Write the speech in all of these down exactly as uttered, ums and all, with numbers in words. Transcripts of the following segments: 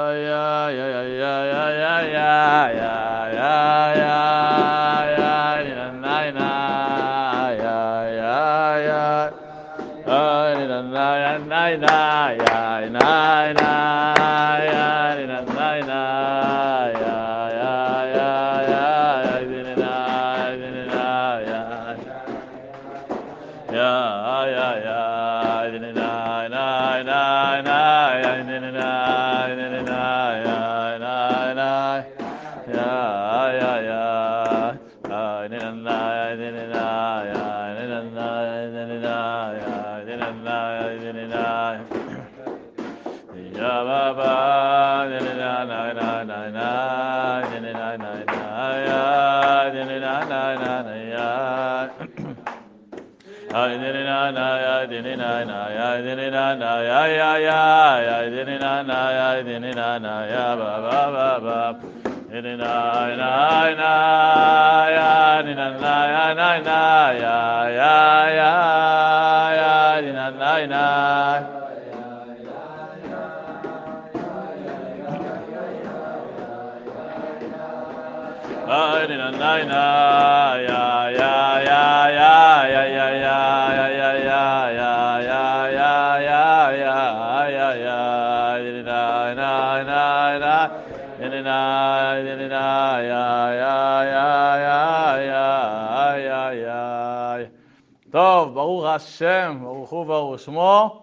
טוב, ברוך השם, ברוך הוא וברוך שמו.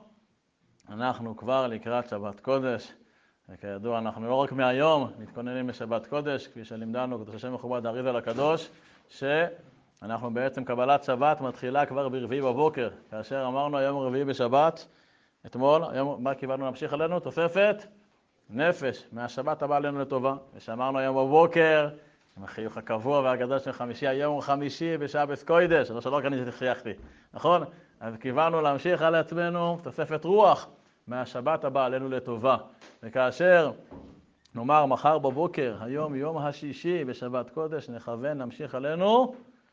אנחנו כבר לקראת שבת קודש, וכידוע אנחנו לא רק מהיום מתכוננים לשבת קודש, כפי שלימדנו קדוש השם מכובד האריז"ל הקדוש, שאנחנו בעצם קבלת שבת מתחילה כבר ברביעי בבוקר, כאשר אמרנו היום רביעי בשבת, אתמול, היום מה קיבלנו להמשיך עלינו? תוספת נפש, מהשבת הבאה עלינו לטובה, ושאמרנו היום בבוקר, עם החיוך הקבוע והגדול של חמישי, היום חמישי בשבת קודש, לא שלא כאן חייכתי, נכון? אז קיבלנו להמשיך על עצמנו תוספת רוח מהשבת הבאה עלינו לטובה. וכאשר נאמר מחר בבוקר, היום יום השישי בשבת קודש, נכוון נמשיך עלינו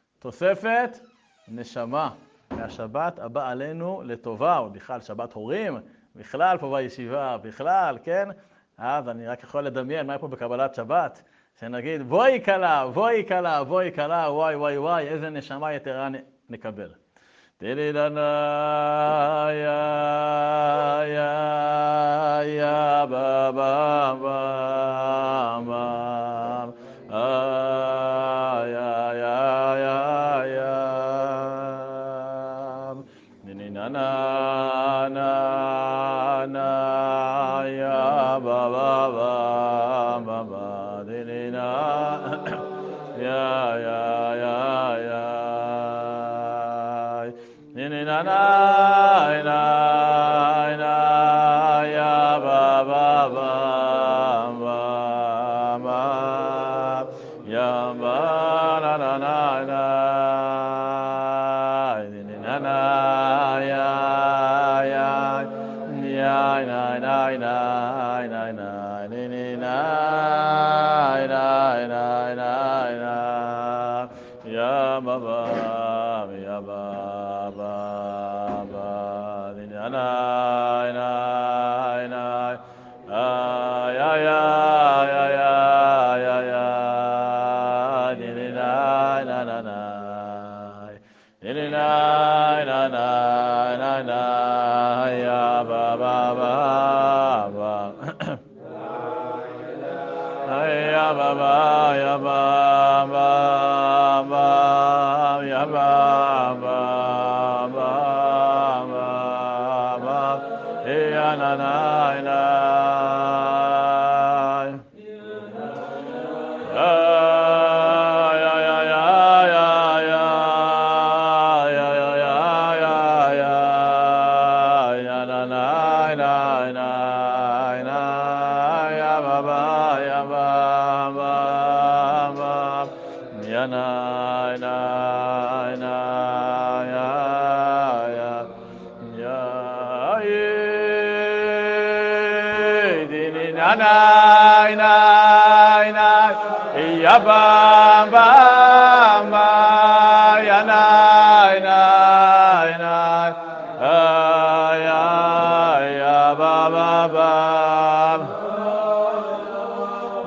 תוספת נשמה מהשבת הבאה עלינו לטובה, או בכלל שבת הורים, בכלל פה בישיבה, בכלל, כן? אז אני רק יכול לדמיין מה פה בקבלת שבת, שנגיד בואי קלה, בואי קלה, בואי קלה, וואי וואי וואי, איזה נשמה יתרה נקבל. תלידנה יא יא יא ba ba ba ba יא יא יא יא ניננה na na יא ba ba ba ba ba ניננה יא יא יא יא na na na na ya ba ba ba ba ba ya ba na na na na na na ya ya ya na na na na na ni ni na na na na na ya ba ba ya ba na na na ya ya ya ya ya ya ni na na na na ni na na na na na ya ba ba ba ba ya ba ba ya ba ba ba ya ba ba na na na ya ya ya ya ya ya ya ya ya ya ya na na na na na ya ba ba ya ba ba ba ya na na na ya ya ya na na na na ya ba ba ba ya na na na ya ya ba ba ba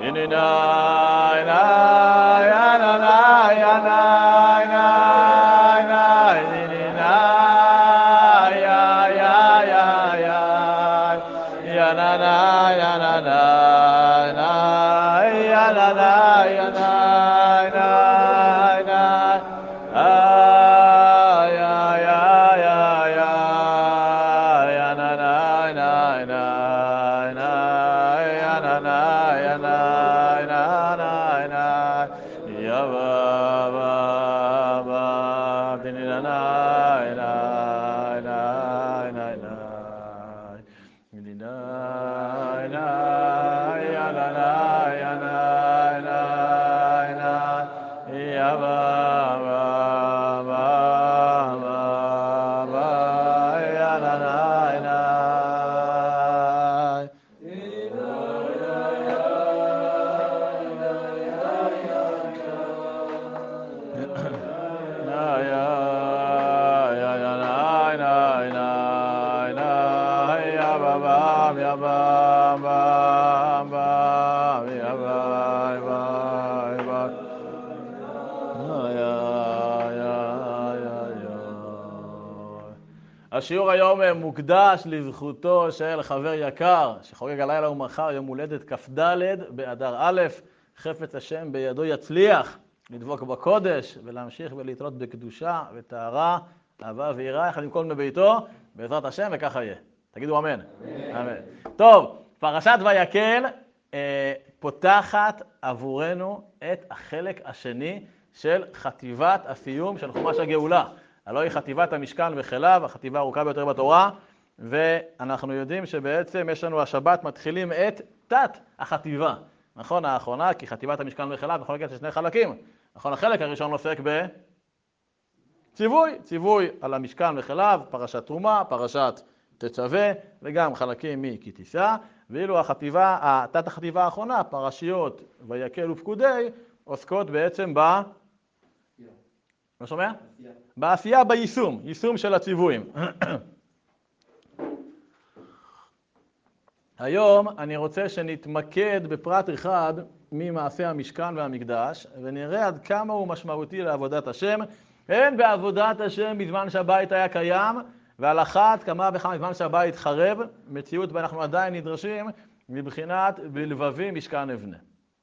השיעור היום מוקדש לזכותו של חבר יקר שחוגג הלילה ומחר יום הולדת כ"ד באדר א', חפץ השם בידו יצליח לדבוק בקודש ולהמשיך ולהתעלות בקדושה וטהרה, אהבה ויראה יחד עם כל מביתו בעזרת השם, וככה יהיה. תגידו אמן. אמן. אמן. טוב, פרשת ויקל אה, פותחת עבורנו את החלק השני של חטיבת הסיום של חומש הגאולה. הלוא היא חטיבת המשכן וכליו, החטיבה הארוכה ביותר בתורה, ואנחנו יודעים שבעצם יש לנו השבת מתחילים את תת החטיבה. נכון, האחרונה, כי חטיבת המשכן וכליו מחולקת לשני חלקים. נכון, החלק הראשון עוסק בציווי, ציווי על המשכן וכליו, פרשת תרומה, פרשת תצווה, וגם חלקים מכי תישא, ואילו החטיבה, התת החטיבה האחרונה, פרשיות ויקל ופקודי, עוסקות בעצם ב... לא שומע? בעשייה, ביישום, יישום של הציוויים. היום אני רוצה שנתמקד בפרט אחד ממעשה המשכן והמקדש, ונראה עד כמה הוא משמעותי לעבודת השם, הן בעבודת השם בזמן שהבית היה קיים, ועל אחת כמה וכמה בזמן שהבית חרב, מציאות בה אנחנו עדיין נדרשים מבחינת בלבבי משכן אבנה.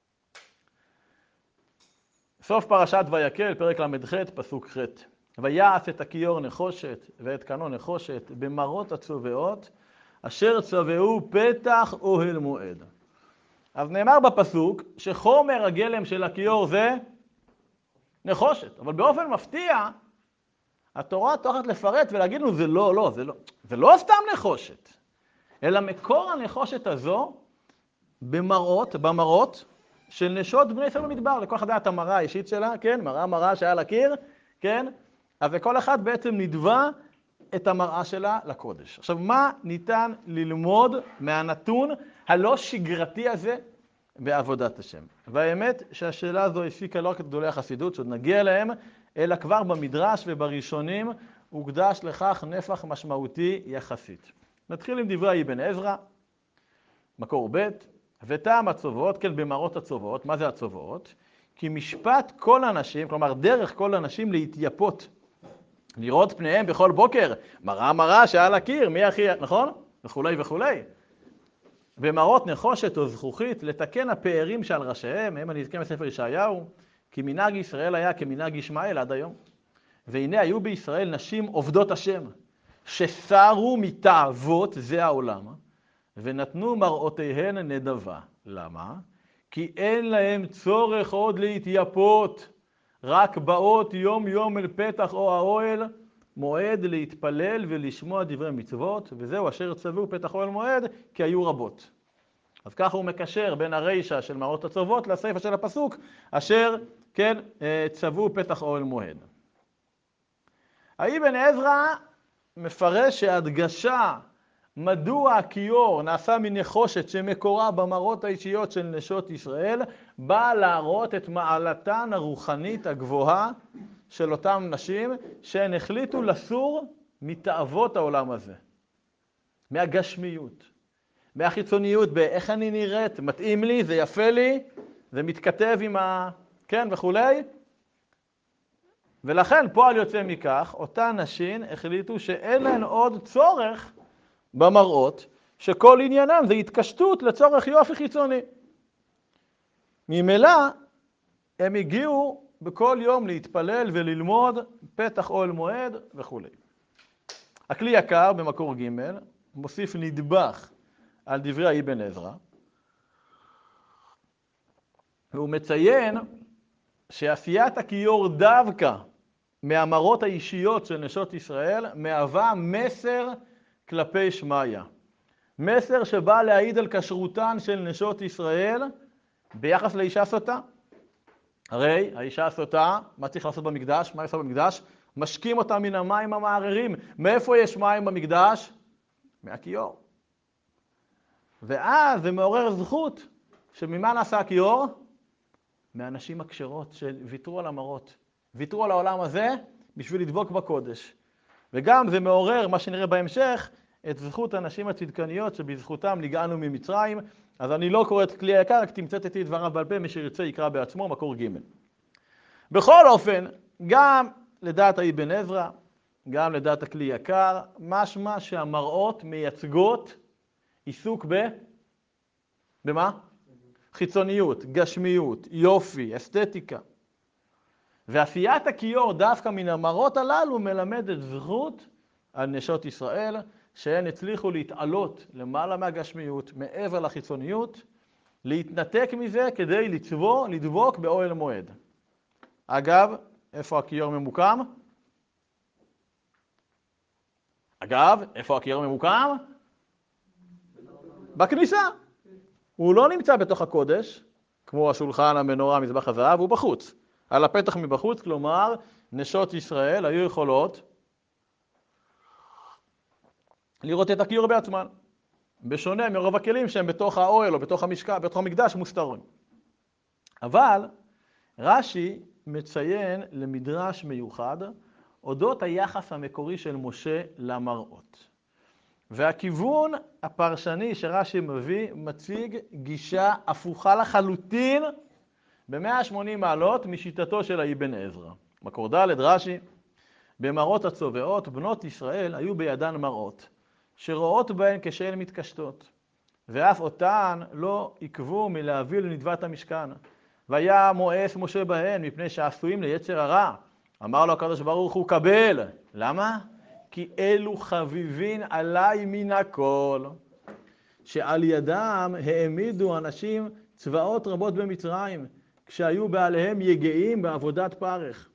סוף פרשת ויקל, פרק למ"ח, פסוק ח'. ויעש את הכיור נחושת ואת קנו נחושת במרות הצובעות, אשר צבעו פתח אוהל מועד. אז נאמר בפסוק שחומר הגלם של הכיור זה נחושת, אבל באופן מפתיע, התורה טורחת לפרט ולהגיד לנו זה לא, לא, זה לא, זה לא סתם נחושת, אלא מקור הנחושת הזו במראות, במראות, של נשות בני ישראל במדבר. לכל אחד היה את המראה האישית שלה, כן? מראה מראה שהיה לקיר, כן? אז לכל אחד בעצם נדבה את המראה שלה לקודש. עכשיו, מה ניתן ללמוד מהנתון הלא שגרתי הזה בעבודת השם? והאמת שהשאלה הזו הפיקה לא רק את גדולי החסידות, שעוד נגיע אליהם, אלא כבר במדרש ובראשונים הוקדש לכך נפח משמעותי יחסית. נתחיל עם דברי אבן עזרא, מקור ב', וטעם הצובעות, כן, במראות הצובעות. מה זה הצובעות? כי משפט כל אנשים, כלומר דרך כל אנשים להתייפות, לראות פניהם בכל בוקר, מראה מראה שעל הקיר, מי הכי, נכון? וכולי וכולי. במראות נחושת או זכוכית, לתקן הפארים שעל ראשיהם, הם הנזכרים בספר ישעיהו, כי מנהג ישראל היה כמנהג ישמעאל עד היום. והנה היו בישראל נשים עובדות השם, שסרו מתאוות זה העולם, ונתנו מראותיהן נדבה. למה? כי אין להם צורך עוד להתייפות, רק באות יום יום אל פתח או האוהל מועד להתפלל ולשמוע דברי מצוות, וזהו אשר צוו פתח אוהל מועד, כי היו רבות. אז ככה הוא מקשר בין הרישה של מראות הצוות לסיפה של הפסוק, אשר, כן, צוו פתח אוהל מועד. אבן עזרא מפרש שהדגשה מדוע הכיור נעשה מנחושת שמקורה במראות האישיות של נשות ישראל, בא להראות את מעלתן הרוחנית הגבוהה של אותם נשים שהן החליטו לסור מתאוות העולם הזה, מהגשמיות, מהחיצוניות, באיך אני נראית, מתאים לי, זה יפה לי, זה מתכתב עם ה... כן, וכולי. ולכן, פועל יוצא מכך, אותן נשים החליטו שאין להן עוד צורך במראות, שכל עניינם זה התקשטות לצורך יופי חיצוני. ממילא, הם הגיעו בכל יום להתפלל וללמוד פתח אוהל מועד וכולי. הכלי יקר במקור ג' מוסיף נדבך על דברי אבן עזרא, והוא מציין שעשיית הכיור דווקא מהמראות האישיות של נשות ישראל מהווה מסר כלפי שמיה. מסר שבא להעיד על כשרותן של נשות ישראל ביחס לאישה סוטה. הרי האישה הסוטה, מה צריך לעשות במקדש? מה יעשה במקדש? משקים אותה מן המים המערערים. מאיפה יש מים במקדש? מהכיור. ואז זה מעורר זכות שממה נעשה הכיור? מהנשים הכשרות שוויתרו על המראות. ויתרו על העולם הזה בשביל לדבוק בקודש. וגם זה מעורר, מה שנראה בהמשך, את זכות הנשים הצדקניות שבזכותם נגאלנו ממצרים. אז אני לא קורא את כלי היקר, רק תמצאתי את דבריו בעל פה, מי שירצה יקרא בעצמו, מקור ג'. בכל אופן, גם לדעת אבן עזרא, גם לדעת הכלי יקר, משמע שהמראות מייצגות עיסוק ב... במה? חיצוניות, גשמיות, יופי, אסתטיקה. ועשיית הכיור דווקא מן המראות הללו מלמדת זכות על נשות ישראל, שהן הצליחו להתעלות למעלה מהגשמיות, מעבר לחיצוניות, להתנתק מזה כדי לצבוא, לדבוק באוהל מועד. אגב, איפה הכיור ממוקם? אגב, איפה הכיור ממוקם? בכניסה. הוא לא נמצא בתוך הקודש, כמו השולחן, המנורה, מזבח הזהב, הוא בחוץ. על הפתח מבחוץ, כלומר, נשות ישראל היו יכולות לראות את הכיור בעצמן, בשונה מרוב הכלים שהם בתוך האוהל או בתוך המשכן, בתוך המקדש מוסתרים. אבל רש"י מציין למדרש מיוחד אודות היחס המקורי של משה למראות. והכיוון הפרשני שרש"י מביא מציג גישה הפוכה לחלוטין ב-מאה ושמונים מעלות משיטתו של אבן עזרא. מקור ד' רש"י, במראות הצובעות בנות ישראל היו בידן מראות, שרואות בהן כשהן מתקשטות, ואף אותן לא עקבו מלהביא לנדבת המשכן. והיה מואס משה בהן מפני שעשויים ליצר הרע. אמר לו הקדוש ברוך הוא, קבל. למה? כי אלו חביבין עליי מן הכל, שעל ידם העמידו אנשים צבאות רבות במצרים, כשהיו בעליהם יגעים בעבודת פרך.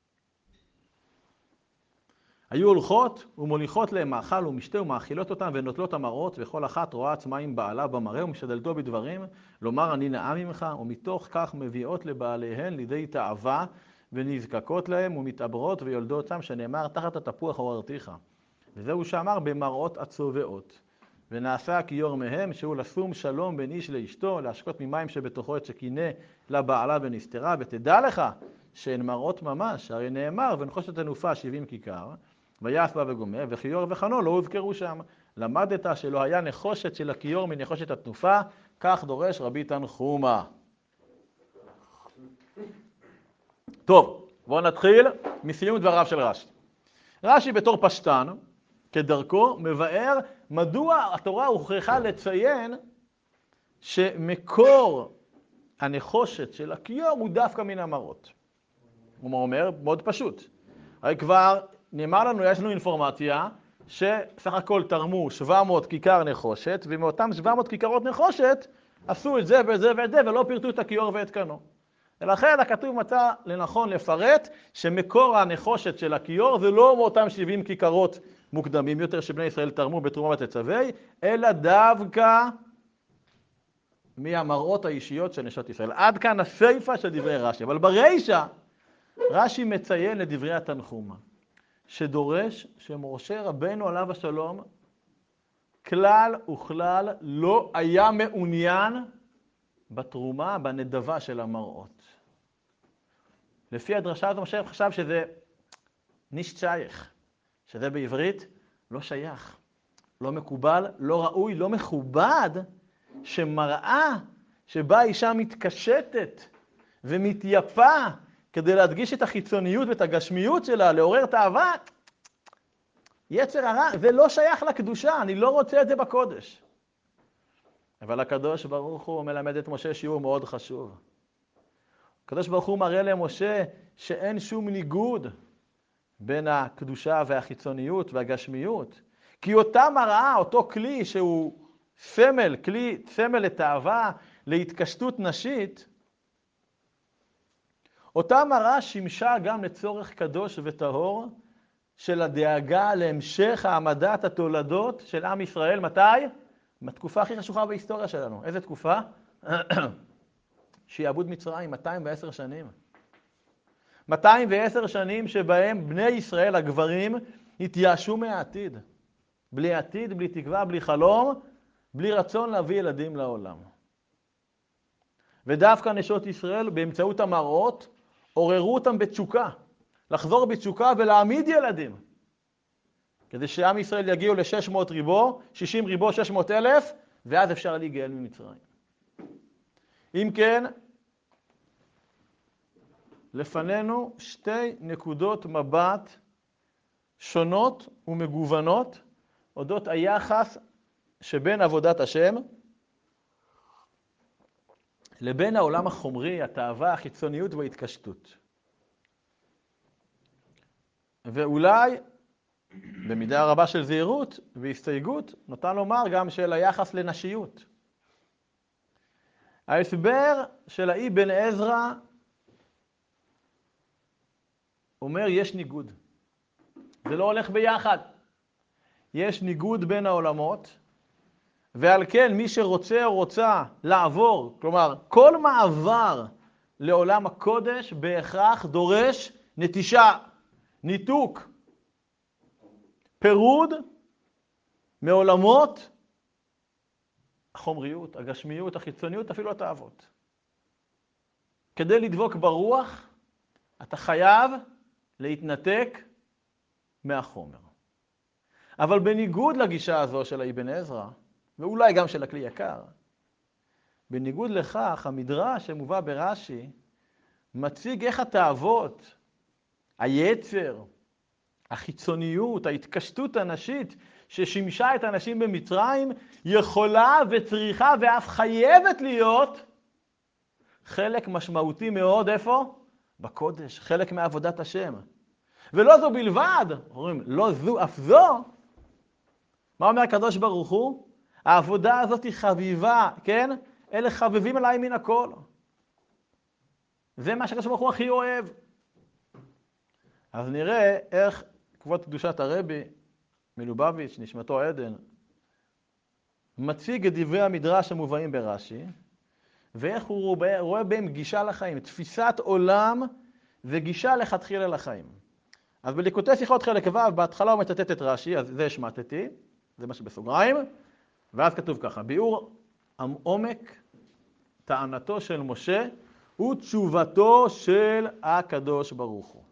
היו הולכות ומוליכות להם מאכל ומשתה ומאכילות אותם ונוטלות המראות, וכל אחת רואה עצמה עם בעלה במראה ומשדלתו בדברים, לומר אני נאה ממך, ומתוך כך מביאות לבעליהן לידי תאווה ונזקקות להם ומתעברות ויולדות שם, שנאמר תחת התפוח עוררתיך. וזהו שאמר במראות הצובעות. ונעשה הכיור מהם שהוא לשום שלום בין איש לאשתו, להשקות ממים שבתוכו את שכינה לבעלה ונסתרה, ותדע לך שהן מראות ממש, הרי נאמר ונחושת תנופה שבעים כיכר, ויעש בה וגומה, וכיור וחנו לא הוזכרו שם. למדת שלא היה נחושת של הכיור מנחושת התנופה, כך דורש רבי תנחומה. טוב, בואו נתחיל מסיום דבריו של רש"י. רש"י בתור פשטן, כדרכו, מבאר מדוע התורה הוכרחה לציין שמקור הנחושת של הכיור הוא דווקא מן המראות. הוא אומר, מאוד פשוט. הרי כבר נאמר לנו, יש לנו אינפורמציה שסך הכל תרמו שבע מאות כיכר נחושת, ומאותם שבע מאות כיכרות נחושת עשו את זה ואת זה ואת זה, ולא פירטו את הכיור ואת קנו. ולכן הכתוב מצא לנכון לפרט שמקור הנחושת של הכיור זה לא מאותם שבעים כיכרות מוקדמים יותר שבני ישראל תרמו בתרומה ותצווה, אלא דווקא מהמראות האישיות של נשות ישראל. עד כאן הסיפה של דברי רש"י. אבל ברישא רש"י מציין לדברי התנחומה, שדורש שמשה רבנו עליו השלום כלל וכלל לא היה מעוניין בתרומה, בנדבה של המראות. לפי הדרשה הזאת משה חשב שזה נישט שייך, שזה בעברית לא שייך, לא מקובל, לא ראוי, לא מכובד, שמראה שבה אישה מתקשטת ומתייפה כדי להדגיש את החיצוניות ואת הגשמיות שלה, לעורר תאווה, יצר הרע, זה לא שייך לקדושה, אני לא רוצה את זה בקודש. אבל הקדוש ברוך הוא מלמד את משה שיעור מאוד חשוב. הקדוש ברוך הוא מראה למשה שאין שום ניגוד בין הקדושה והחיצוניות והגשמיות. כי אותה מראה, אותו כלי שהוא סמל, כלי, סמל לתאווה, להתקשטות נשית, אותה מראה שימשה גם לצורך קדוש וטהור של הדאגה להמשך העמדת התולדות של עם ישראל. מתי? בתקופה הכי חשוכה בהיסטוריה שלנו. איזה תקופה? שיעבוד מצרים, מאתיים ועשר שנים. מאתיים ועשר שנים שבהם בני ישראל, הגברים, התייאשו מהעתיד. בלי עתיד, בלי תקווה, בלי חלום, בלי רצון להביא ילדים לעולם. ודווקא נשות ישראל, באמצעות המראות, עוררו אותם בתשוקה. לחזור בתשוקה ולהעמיד ילדים. כדי שעם ישראל יגיעו ל-שש מאות ריבו, שישים ריבו, שש מאות אלף, ואז אפשר להיגאל ממצרים. אם כן, לפנינו שתי נקודות מבט שונות ומגוונות, אודות היחס שבין עבודת השם לבין העולם החומרי, התאווה, החיצוניות וההתקשטות. ואולי, במידה רבה של זהירות והסתייגות, נותן לומר גם של היחס לנשיות. ההסבר של האבן עזרא אומר יש ניגוד. זה לא הולך ביחד. יש ניגוד בין העולמות, ועל כן מי שרוצה או רוצה לעבור, כלומר כל מעבר לעולם הקודש בהכרח דורש נטישה, ניתוק, פירוד מעולמות החומריות, הגשמיות, החיצוניות, אפילו התאוות. כדי לדבוק ברוח, אתה חייב להתנתק מהחומר. אבל בניגוד לגישה הזו של האבן עזרא, ואולי גם של הכלי יקר, בניגוד לכך, המדרש שמובא ברש"י מציג איך התאוות, היצר, החיצוניות, ההתקשטות הנשית ששימשה את הנשים במצרים, יכולה וצריכה ואף חייבת להיות חלק משמעותי מאוד, איפה? בקודש, חלק מעבודת השם. ולא זו בלבד, אומרים, לא זו אף זו. מה אומר הקדוש ברוך הוא? העבודה הזאת היא חביבה, כן? אלה חביבים עליי מן הכל. זה מה שהקדוש ברוך הוא הכי אוהב. אז נראה איך כבוד קדושת הרבי מלובביץ', נשמתו עדן, מציג את דברי המדרש המובאים ברש"י, ואיך הוא רואה בהם גישה לחיים, תפיסת עולם וגישה לכתחילה לחיים. אז בליקוטי שיחות חלק ו', בהתחלה הוא מצטט את רש"י, אז זה השמטתי, זה מה שבסוגריים, ואז כתוב ככה, ביאור עומק טענתו של משה ותשובתו של הקדוש ברוך הוא.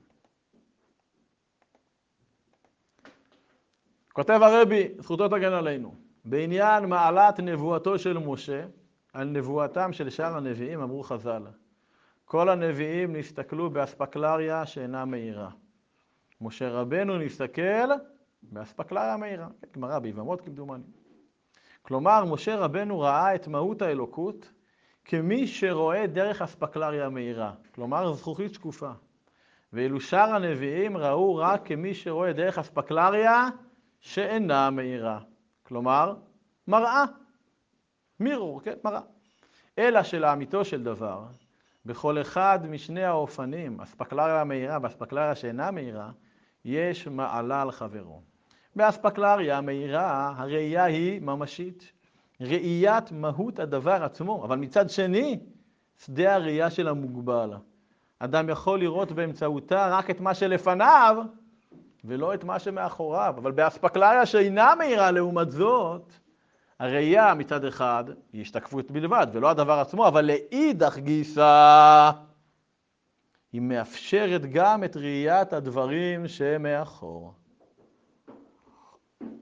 כותב הרבי, זכותו תגן עלינו, בעניין מעלת נבואתו של משה, על נבואתם של שאר הנביאים, אמרו חז"ל, כל הנביאים נסתכלו באספקלריה שאינה מהירה. משה רבנו נסתכל באספקלריה מהירה, גמרא ביבמות כמדומני. כלומר, משה רבנו ראה את מהות האלוקות כמי שרואה דרך אספקלריה מהירה, כלומר זכוכית שקופה. ואילו שאר הנביאים ראו רק כמי שרואה דרך אספקלריה שאינה מהירה, כלומר מראה, מירור, כן, מראה. אלא שלאמיתו של דבר, בכל אחד משני האופנים, אספקלריה מהירה ואספקלריה שאינה מהירה, יש מעלה על חברו. באספקלריה המהירה הראייה היא ממשית, ראיית מהות הדבר עצמו, אבל מצד שני, שדה הראייה של המוגבל. אדם יכול לראות באמצעותה רק את מה שלפניו, ולא את מה שמאחוריו. אבל באספקלריה שאינה מהירה לעומת זאת, הראייה מצד אחד היא השתקפות בלבד, ולא הדבר עצמו, אבל לאידך גיסא, היא מאפשרת גם את ראיית הדברים שמאחור.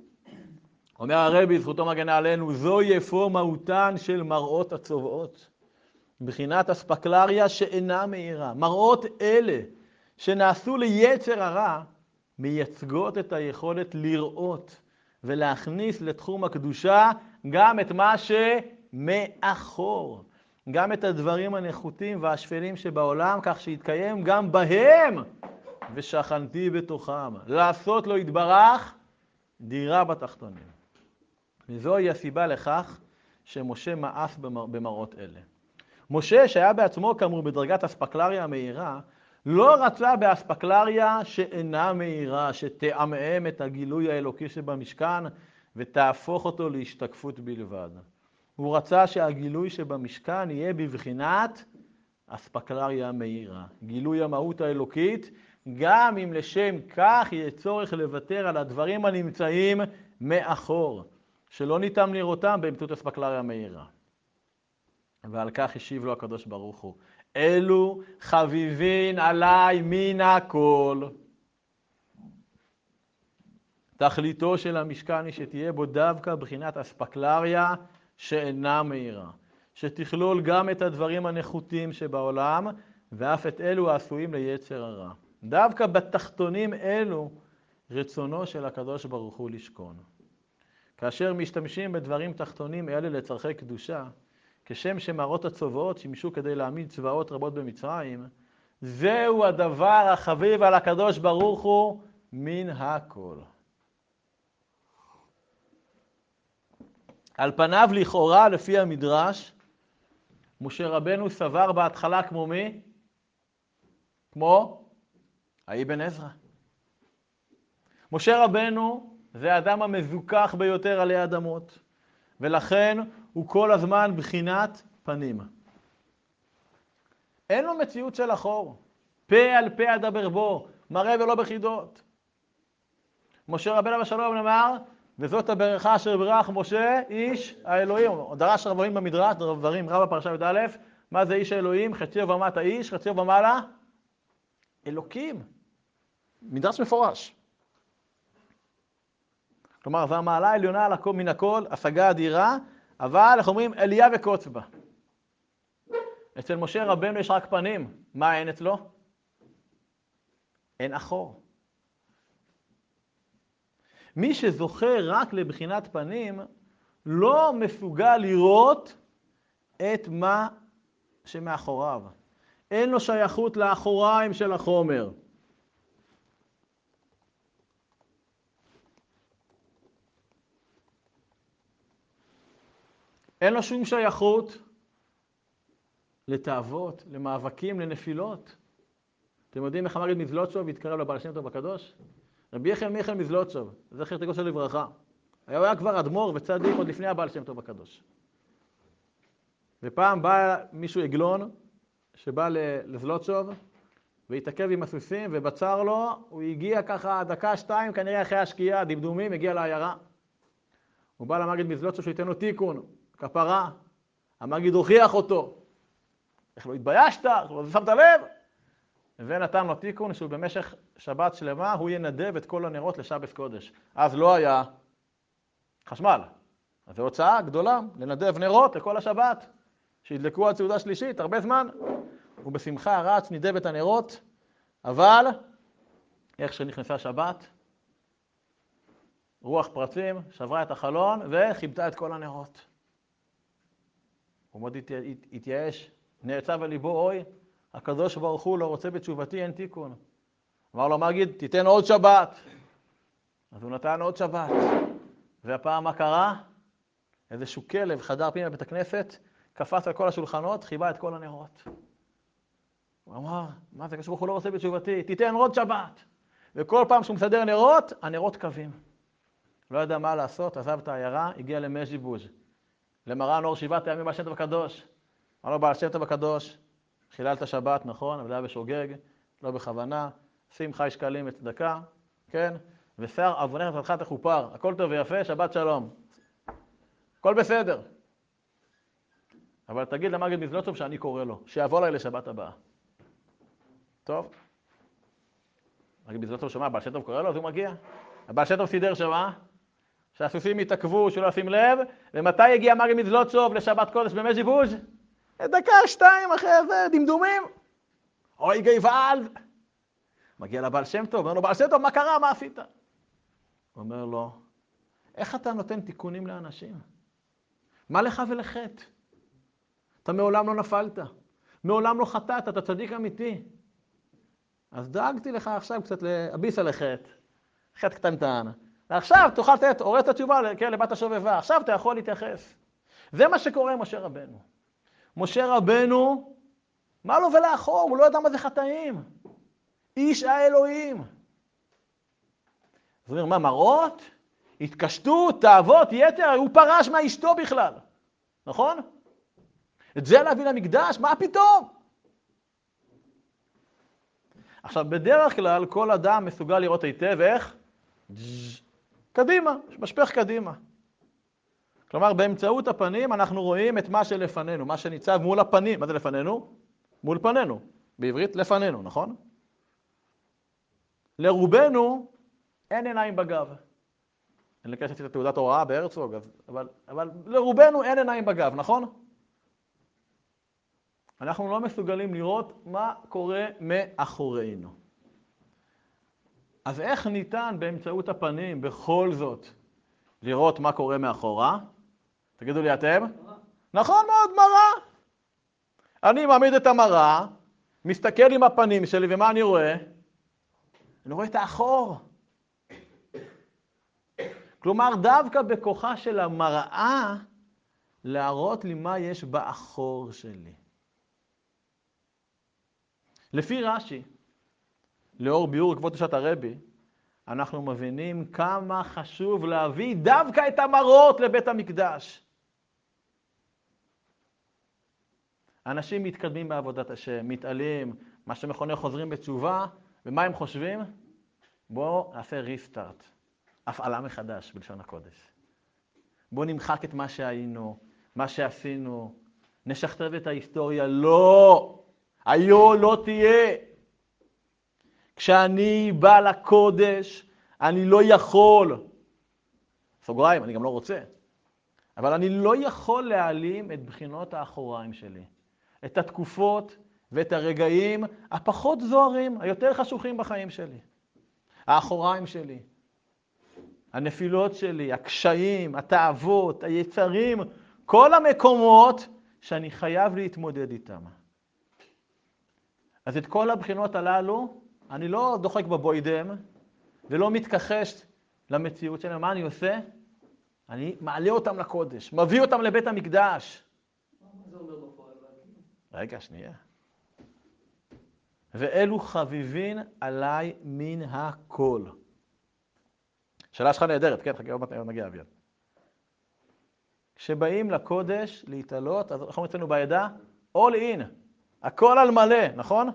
אומר הרבי, זכותו מגנה עלינו, זו יפו מהותן של מראות הצובעות. בחינת אספקלריה שאינה מהירה. מראות אלה שנעשו ליצר הרע, מייצגות את היכולת לראות ולהכניס לתחום הקדושה גם את מה שמאחור. גם את הדברים הנחותים והשפלים שבעולם, כך שיתקיים גם בהם, ושכנתי בתוכם. לעשות לו יתברך דירה בתחתונים. וזוהי הסיבה לכך שמשה מאס במראות אלה. משה, שהיה בעצמו כאמור בדרגת אספקלריה המהירה, לא רצה באספקלריה שאינה מהירה, שתעמעם את הגילוי האלוקי שבמשכן ותהפוך אותו להשתקפות בלבד. הוא רצה שהגילוי שבמשכן יהיה בבחינת אספקלריה מהירה, גילוי המהות האלוקית, גם אם לשם כך יהיה צורך לוותר על הדברים הנמצאים מאחור, שלא ניתן לראותם באמצעות אספקלריה מהירה. ועל כך השיב לו הקדוש ברוך הוא, אלו חביבין עליי מן הכל. תכליתו של המשכן היא שתהיה בו דווקא בחינת אספקלריה שאינה מהירה, שתכלול גם את הדברים הנחותים שבעולם, ואף את אלו העשויים ליצר הרע. דווקא בתחתונים אלו רצונו של הקדוש ברוך הוא לשכון. כאשר משתמשים בדברים תחתונים אלה לצרכי קדושה, כשם שמראות הצובעות שימשו כדי להעמיד צבאות רבות במצרים, זהו הדבר החביב על הקדוש ברוך הוא מן הכל. על פניו לכאורה לפי המדרש, משה רבנו סבר בהתחלה כמו מי? כמו האבן עזרא. משה רבנו זה האדם המזוכח ביותר עלי אדמות, ולכן הוא כל הזמן בחינת פנים. אין לו מציאות של אחור, פה על פה אדבר בו, מראה ולא בחידות. משה רבנו בשלום אמר, וזאת הברכה אשר ברך משה איש האלוהים. דרש רבים במדרש, דברים רב בפרשה י"א, מה זה איש האלוהים? חציו ומטה איש, חציו ומעלה אלוקים. מדרש מפורש. כלומר, זו המעלה העליונה על הכל, מן הכל, השגה אדירה, אבל איך אומרים? אליה וקוץ בה. אצל משה רבנו יש רק פנים. מה אין אצלו? אין אחור. מי שזוכה רק לבחינת פנים, לא מסוגל לראות את מה שמאחוריו. אין לו שייכות לאחוריים של החומר. אין לו שום שייכות לתאוות, למאבקים, לנפילות. אתם יודעים איך המגיד מזלוטשוב התקרב לבעל שם טוב הקדוש? רבי יחיא מיכאל מזלוטשוב, זכר תקדושו לברכה. היה, היה כבר אדמו"ר וצדיק עוד לפני הבעל שם טוב הקדוש. ופעם בא מישהו עגלון שבא לזלוטשוב והתעכב עם הסוסים ובצר לו, הוא הגיע ככה דקה שתיים, כנראה אחרי השקיעה, דמדומים, הגיע לעיירה. הוא בא למגיד מזלוטשוב שייתן לו תיקון, כפרה. המגיד הוכיח אותו. איך לא התביישת? לא שמת לב? ונתן לו תיקון שהוא במשך שבת שלמה הוא ינדב את כל הנרות לשבת קודש. אז לא היה חשמל. אז זו הוצאה גדולה לנדב נרות לכל השבת, שהדלקו עד סעודה שלישית, הרבה זמן. הוא בשמחה רץ, נידב את הנרות, אבל איך שנכנסה שבת, רוח פרצים שברה את החלון וחיבתה את כל הנרות. הוא מאוד התייאש, נעצב על ליבו, אוי, הקדוש ברוך הוא לא רוצה בתשובתי, אין תיקון. אמר לו מגיד, תיתן עוד שבת. אז הוא נתן עוד שבת. והפעם מה קרה? איזשהו כלב חדר פנימה בבית הכנסת, קפץ על כל השולחנות, חיבה את כל הנרות. הוא אמר, מה זה, הקדוש ברוך הוא לא רוצה בתשובתי, תיתן עוד שבת. וכל פעם שהוא מסדר נרות, הנרות קווים. לא ידע מה לעשות, עזב את העיירה, הגיע למז'יבוז' למרן אור שבעת הימים בעל שם טוב הקדוש. אמר לו בעל שם טוב הקדוש, חיללת שבת, נכון, אבל היה בשוגג, לא בכוונה, שים חי שקלים וצדקה, כן? ושר עוונך וצדך תכופר, הכל טוב ויפה, שבת שלום. הכל בסדר. אבל תגיד למגיד מזלוטשוב שאני קורא לו, שיבוא לי לשבת הבאה. טוב? מגיד מזלוטשוב שומע, בעל שם טוב קורא לו, אז הוא מגיע. הבעל שם טוב סידר שמה? שהסוסים יתעכבו, שלא ישים לב, ומתי הגיע מגיד מזלוטשוב לשבת קודש במז'יבוז'? דקה, שתיים אחרי זה, דמדומים. אוי גוואלד. מגיע לבעל שם טוב, אומר לו, בעל שם טוב, מה קרה? מה עשית? הוא אומר לו, איך אתה נותן תיקונים לאנשים? מה לך ולחטא? אתה מעולם לא נפלת, מעולם לא חטאת, אתה צדיק אמיתי. אז דאגתי לך עכשיו קצת להביס על החטא, חטא קטנטן. ועכשיו תוכל לתת, הורס את התשובה כן, לבת השובבה, עכשיו אתה יכול להתייחס. זה מה שקורה עם משה רבנו. משה רבנו, מה לו ולאחור? הוא לא ידע מה זה חטאים. איש האלוהים. אז הוא אומר, מה, מראות? התקשטות, תאוות, יתר, הוא פרש מהאשתו בכלל. נכון? את זה להביא למקדש? מה פתאום? עכשיו, בדרך כלל, כל אדם מסוגל לראות היטב איך? קדימה, משפך קדימה. כלומר, באמצעות הפנים אנחנו רואים את מה שלפנינו, מה שניצב מול הפנים. מה זה לפנינו? מול פנינו. בעברית, לפנינו, נכון? לרובנו אין עיניים בגב. אני לקראת שעשיתי את תעודת הוראה בהרצוג, אבל, אבל לרובנו אין עיניים בגב, נכון? אנחנו לא מסוגלים לראות מה קורה מאחורינו. אז איך ניתן באמצעות הפנים בכל זאת לראות מה קורה מאחורה? תגידו לי אתם? נכון מאוד, מראה. אני מעמיד את המראה, מסתכל עם הפנים שלי, ומה אני רואה? אני רואה את האחור. כלומר, דווקא בכוחה של המראה, להראות לי מה יש באחור שלי. לפי רש"י, לאור ביאור עקבות קדושת הרבי, אנחנו מבינים כמה חשוב להביא דווקא את המראות לבית המקדש. אנשים מתקדמים בעבודת השם, מתעלים, מה שמכונה חוזרים בתשובה, ומה הם חושבים? בואו נעשה ריסטארט, הפעלה מחדש בלשון הקודש. בואו נמחק את מה שהיינו, מה שעשינו, נשכתב את ההיסטוריה. לא, היו לא תהיה. כשאני בא לקודש, אני לא יכול, סוגריים, אני גם לא רוצה, אבל אני לא יכול להעלים את בחינות האחוריים שלי, את התקופות ואת הרגעים הפחות זוהרים, היותר חשוכים בחיים שלי. האחוריים שלי, הנפילות שלי, הקשיים, התאוות, היצרים, כל המקומות שאני חייב להתמודד איתם. אז את כל הבחינות הללו, אני לא דוחק בבוידם, ולא מתכחש למציאות שלנו. מה אני עושה? אני מעלה אותם לקודש, מביא אותם לבית המקדש. מה זה אומר בפועל? רגע, שנייה. ואלו חביבין עליי מן הכל. שאלה שלך נהדרת, כן, חכה, עוד מעט נגיע אביעד. כשבאים לקודש להתעלות, אז אנחנו אצלנו בידע, all in, הכל על מלא, נכון?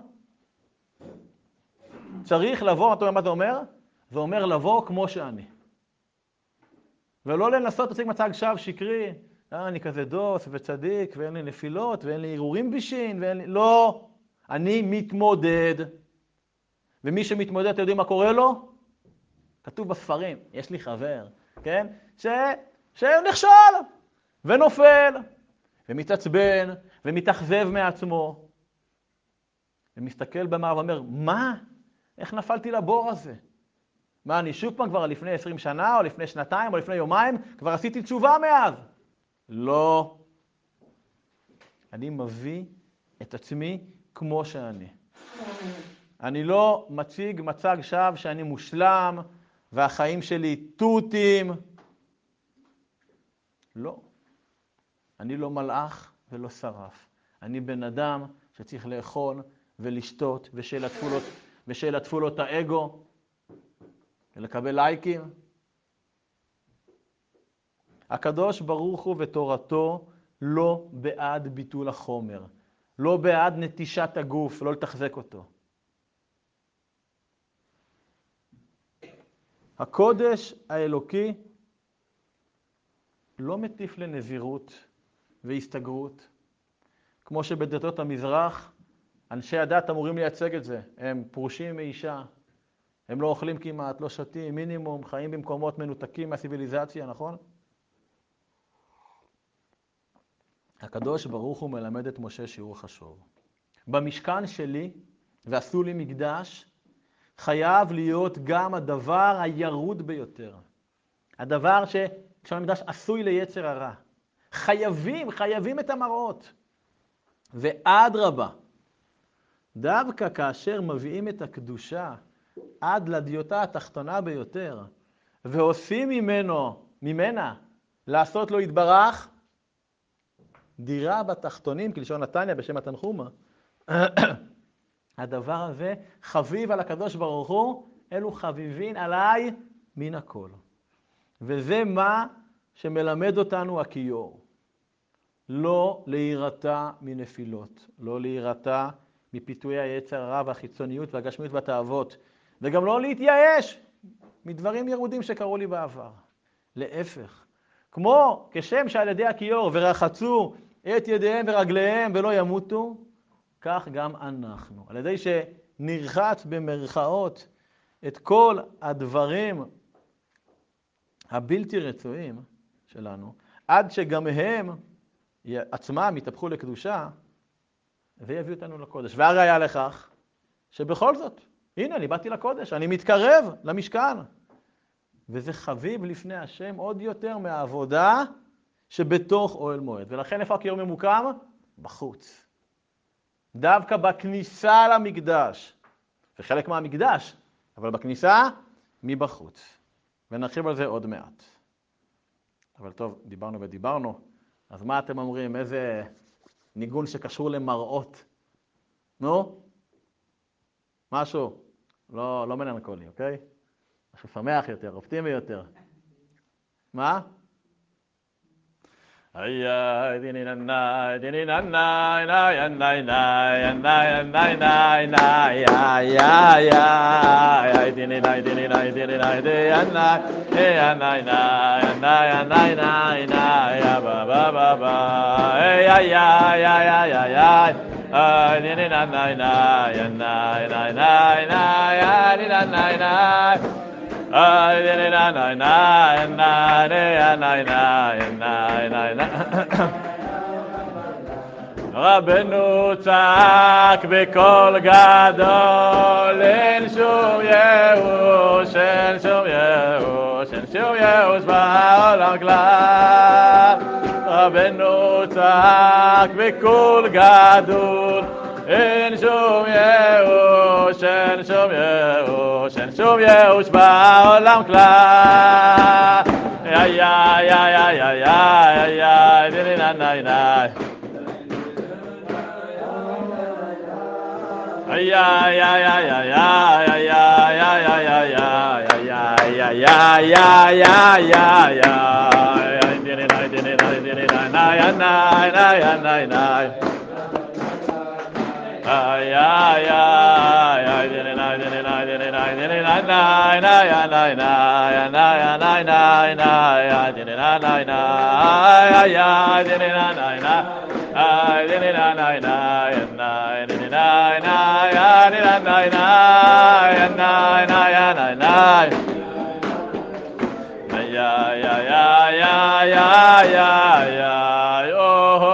צריך לבוא, מה זה אומר? זה אומר לבוא כמו שאני. ולא לנסות להציג מצג שווא שקרי, אה, אני כזה דוס וצדיק, ואין לי נפילות, ואין לי ערעורים בישין, ואין לי... לא, אני מתמודד. ומי שמתמודד, אתם יודעים מה קורה לו? כתוב בספרים, יש לי חבר, כן? ש... שנכשל, ונופל, ומתעצבן, ומתאכזב מעצמו. ומסתכל במראה ואומר, מה? איך נפלתי לבור הזה? מה, אני שוב פעם כבר לפני עשרים שנה, או לפני שנתיים, או לפני יומיים, כבר עשיתי תשובה מאז? לא. אני מביא את עצמי כמו שאני. אני לא מציג מצג שווא שאני מושלם, והחיים שלי תותים. לא. אני לא מלאך ולא שרף. אני בן אדם שצריך לאכול ולשתות, ושילטפו לו, ושילטפו לו את האגו, ולקבל לייקים. הקדוש ברוך הוא ותורתו לא בעד ביטול החומר, לא בעד נטישת הגוף, לא לתחזק אותו. הקודש האלוקי לא מטיף לנזירות והסתגרות, כמו שבדתות המזרח, אנשי הדת אמורים לייצג את זה. הם פרושים מאישה, הם לא אוכלים כמעט, לא שתים, מינימום, חיים במקומות מנותקים מהסיביליזציה, נכון? הקדוש ברוך הוא מלמד את משה שיעור חשוב. במשכן שלי, ועשו לי מקדש, חייב להיות גם הדבר הירוד ביותר. הדבר שהמקדש עשוי ליצר הרע. חייבים, חייבים את המראות. ואדרבה, דווקא כאשר מביאים את הקדושה עד לדיוטה התחתונה ביותר, ועושים ממנו, ממנה, לעשות לו יתברך, דירה בתחתונים, כלשון נתניה בשם התנחומה, הדבר הזה חביב על הקדוש ברוך הוא, אלו חביבין עליי מן הכל. וזה מה שמלמד אותנו הכיור. לא להירתע מנפילות, לא להירתע מפיתויי היצר הרע והחיצוניות והגשמיות והתאוות, וגם לא להתייאש מדברים ירודים שקרו לי בעבר. להפך, כמו כשם שעל ידי הכיור ורחצו את ידיהם ורגליהם ולא ימותו, כך גם אנחנו. על ידי שנרחץ במרכאות את כל הדברים הבלתי רצויים שלנו, עד שגם הם עצמם יתהפכו לקדושה, ויביאו אותנו לקודש. והראיה לכך, שבכל זאת, הנה, אני באתי לקודש, אני מתקרב למשכן. וזה חביב לפני השם עוד יותר מהעבודה שבתוך אוהל מועד. ולכן איפה הכיור ממוקם? בחוץ. דווקא בכניסה למקדש. וחלק מהמקדש, אבל בכניסה מבחוץ. ונרחיב על זה עוד מעט. אבל טוב, דיברנו ודיברנו. אז מה אתם אומרים? איזה ניגון שקשור למראות? נו? משהו? לא, לא מלנכולי, אוקיי? משהו שמח יותר, אופטימי יותר. מה? איי איי דיני נאי דיני נאי נאי נאי נאי נאי נאי נאי נאי נאי איי איי איי דיני נאי דיני נאי דיני נאי דיני נאי איי נאי נאי נאי נאי נאי נאי בא בא בא בא איי איי איי איי איי איי איי דיני נאי נאי נאי נאי נאי נאי נאי דיני נאי נאי ay nay nay nay nay nay nay nay nay nay רבנו צעק בקול גדול, אין שום ייאוש, אין שום ייאוש, אין שום ייאוש בעולם כלל. רבנו צעק בקול גדול, אין שום ייאוש, אין שום ייאוש, אין שום ייאוש בעולם כלל. איי איי איי איי איי איי איי דיני נאי נאי נאי איי איי איי איי איי איי איי איי איי איי איי איי איי דיני נאי דיני נאי דיני נאי נאי נאי נאי נאי ay ay ay ay dine nay dine nay dine nay dine nay nay nay nay nay nay nay nay nay dine nay nay nay ay ay dine nay nay nay ay dine nay nay nay nay dine nay nay ay dine nay nay nay nay nay nay ay ay ay ay ay ay ay oh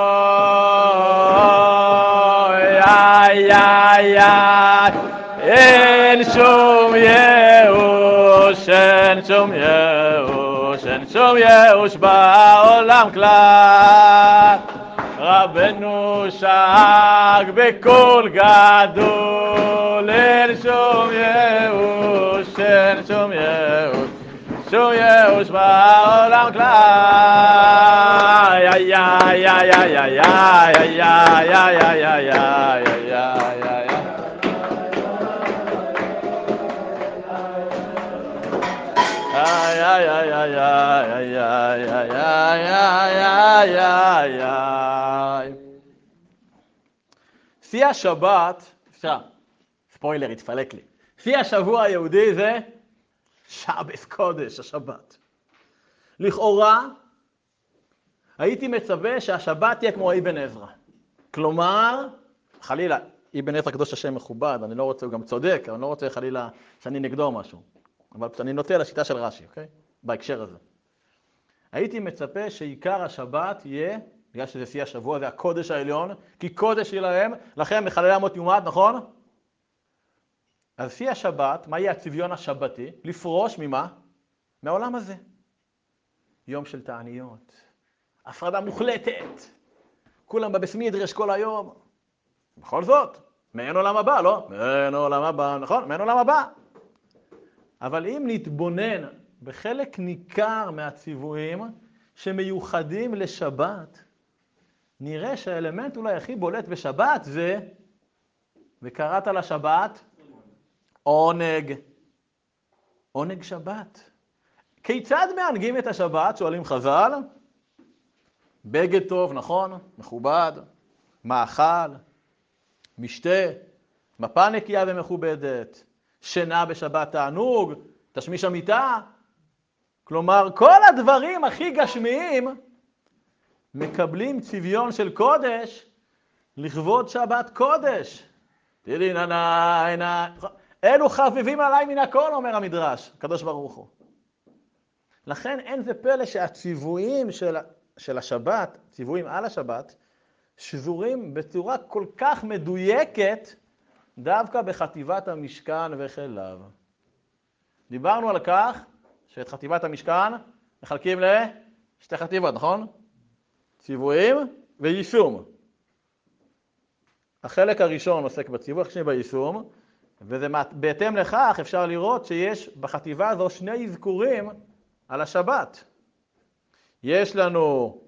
ay ay אין שום ייאוש, אין שום ייאוש, אין שום ייאוש בעולם כלל. רבנו שאג בקול גדול, אין שום ייאוש, אין שום ייאוש, שום ייאוש בעולם כלל. איי איי איי איי איי איי איי איי איי איי איי ay ay ay ay ay ay ay ay ay ay שיא השבת, ספוילר, התפלק לי. שיא השבוע היהודי זה שבס קודש, השבת. לכאורה, הייתי מצווה שהשבת תהיה כמו אבן עזרא. כלומר, חלילה, אבן עזרא קדוש השם מכובד, אני לא רוצה, הוא גם צודק, אני לא רוצה חלילה שאני נגדו משהו. אבל אני נוטה לשיטה של רש"י, אוקיי? בהקשר הזה. הייתי מצפה שעיקר השבת יהיה בגלל שזה שיא השבוע, זה הקודש העליון, כי קודש היא להם, לכם מחללי אמות יומד, נכון? אז שיא השבת, מה יהיה הצביון השבתי? לפרוש ממה? מהעולם הזה. יום של תעניות, הפרדה מוחלטת, כולם בבית מדרש כל היום. בכל זאת, מעין עולם הבא, לא? מעין עולם הבא, נכון? מעין עולם הבא. אבל אם נתבונן בחלק ניכר מהציוויים שמיוחדים לשבת, נראה שהאלמנט אולי הכי בולט בשבת זה, וקראת לשבת, עונג. עונג שבת. כיצד מענגים את השבת? שואלים חז"ל. בגד טוב, נכון? מכובד. מאכל. משתה. מפה נקייה ומכובדת. שינה בשבת תענוג. תשמיש המיטה. כלומר, כל הדברים הכי גשמיים מקבלים צביון של קודש לכבוד שבת קודש. תראי, נא נא, אלו חביבים עליי מן הכל, אומר המדרש, הקדוש ברוך הוא. לכן אין זה פלא שהציוויים של, של השבת, ציוויים על השבת, שזורים בצורה כל כך מדויקת דווקא בחטיבת המשכן וכליו. דיברנו על כך שאת חטיבת המשכן מחלקים לשתי חטיבות, נכון? ציוויים ויישום. החלק הראשון עוסק בציווי, השני ביישום, ובהתאם לכך אפשר לראות שיש בחטיבה הזו שני אזכורים על השבת. יש לנו,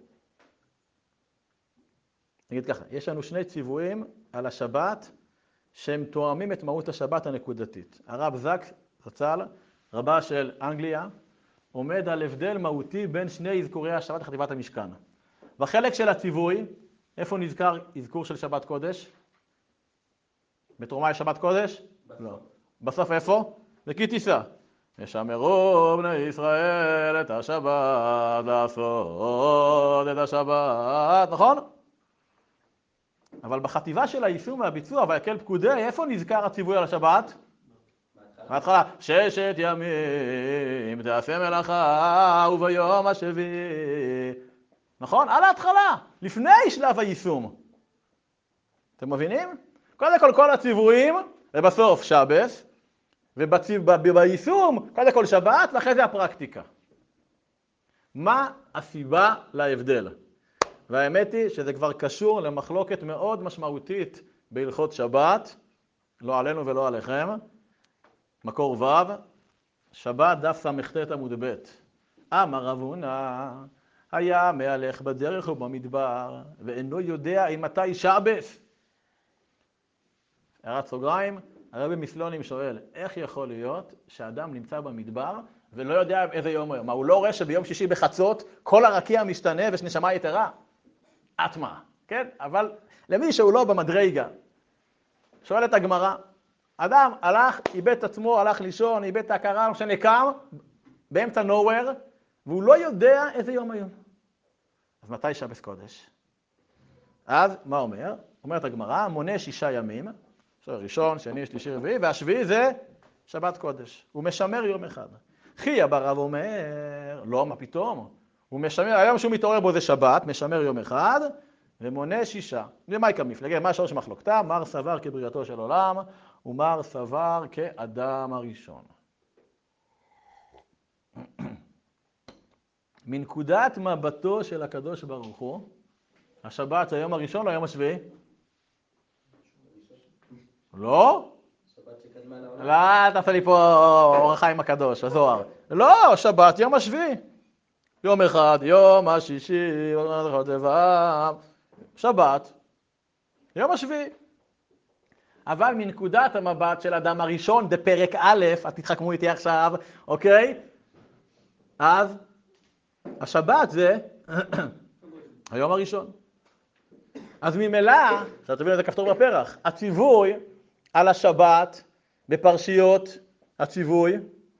נגיד ככה, יש לנו שני ציוויים על השבת שהם תואמים את מהות השבת הנקודתית. הרב זקס זצ"ל, רבה של אנגליה, עומד על הבדל מהותי בין שני אזכורי השבת לחטיבת המשכן. בחלק של הציווי, איפה נזכר אזכור של שבת קודש? בתרומה יש שבת קודש? בסוף. לא. בסוף איפה? וכי תישא. ישמרו בני ישראל את השבת, לעשות את השבת, נכון? אבל בחטיבה של היישום והביצוע ויקל פקודי, איפה נזכר הציווי על השבת? בהתחלה. ששת ימים תעשה מלאכה וביום השביעי. נכון? על ההתחלה, לפני שלב היישום. אתם מבינים? קודם כל כל הציוויים, ובסוף שבס, וביישום, קודם כל שבת, ואחרי זה הפרקטיקה. מה הסיבה להבדל? והאמת היא שזה כבר קשור למחלוקת מאוד משמעותית בהלכות שבת, לא עלינו ולא עליכם. מקור ו', שבת דף ס"ט עמוד ב'. אמר רב הונא, היה מהלך בדרך ובמדבר, ואינו יודע אם מתי שבס. הערת סוגריים, הרבי מסלונים שואל, איך יכול להיות שאדם נמצא במדבר ולא יודע איזה יום היום? מה, הוא לא רואה שביום שישי בחצות כל הרקיע משתנה ויש נשמה יתרה? אטמה, כן? אבל למי שהוא לא במדרגה. שואלת הגמרא, אדם הלך, איבד את עצמו, הלך לישון, איבד את ההכרה, לא משנה קם, באמצע nowhere, והוא לא יודע איזה יום היום. אז מתי שבס קודש? אז מה אומר? אומרת הגמרא, מונה שישה ימים, ראשון, שני, שלישי, רביעי, והשביעי זה שבת קודש. הוא משמר יום אחד. חי ברב אומר, לא, מה פתאום? הוא משמר, היום שהוא מתעורר בו זה שבת, משמר יום אחד, ומונה שישה. ומה יקרה מפלגה? מה שורש מחלוקתה? מר סבר כבריאתו של עולם, ומר סבר כאדם הראשון. מנקודת מבטו של הקדוש ברוך הוא, השבת זה היום הראשון או היום השביעי? לא? לא, תעשה לי פה אור החיים הקדוש, הזוהר. לא, שבת יום השביעי. יום אחד, יום השישי, שבת, יום השביעי. אבל מנקודת המבט של אדם הראשון, בפרק א', את תתחכמו איתי עכשיו, אוקיי? אז השבת זה היום הראשון. אז ממילא, עכשיו תבינו את הכפתור בפרח, הציווי על השבת בפרשיות הציווי,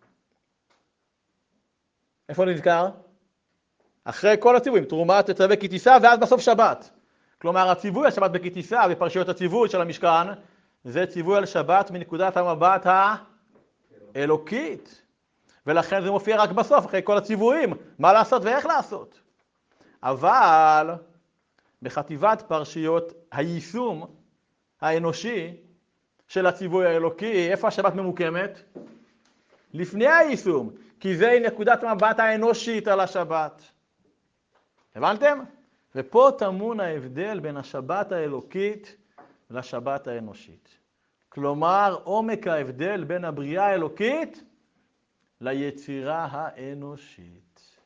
איפה נזכר? אחרי כל הציוויים, תרומה, תצווה, כי תישא, ואז בסוף שבת. כלומר, הציווי על שבת בכי תישא בפרשיות הציווי של המשכן, זה ציווי על שבת מנקודת המבט האלוקית. ולכן זה מופיע רק בסוף, אחרי כל הציוויים, מה לעשות ואיך לעשות. אבל בחטיבת פרשיות היישום האנושי של הציווי האלוקי, איפה השבת ממוקמת? לפני היישום, כי זה נקודת מבט האנושית על השבת. הבנתם? ופה טמון ההבדל בין השבת האלוקית לשבת האנושית. כלומר, עומק ההבדל בין הבריאה האלוקית ליצירה האנושית.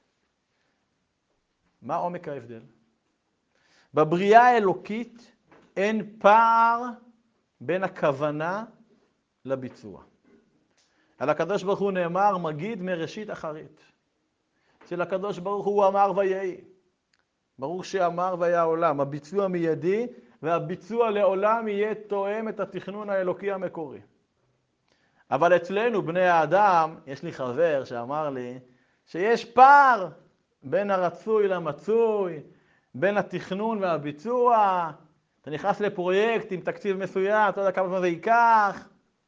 מה עומק ההבדל? בבריאה האלוקית אין פער בין הכוונה לביצוע. על הקדוש ברוך הוא נאמר, מגיד מראשית אחרית. אצל הקדוש ברוך הוא אמר ויהי. ברור שאמר והיה עולם. הביצוע מיידי, והביצוע לעולם יהיה תואם את התכנון האלוקי המקורי. אבל אצלנו, בני האדם, יש לי חבר שאמר לי, שיש פער בין הרצוי למצוי, בין התכנון והביצוע. אתה נכנס לפרויקט עם תקציב מסוים, אתה יודע כמה זמן זה ייקח.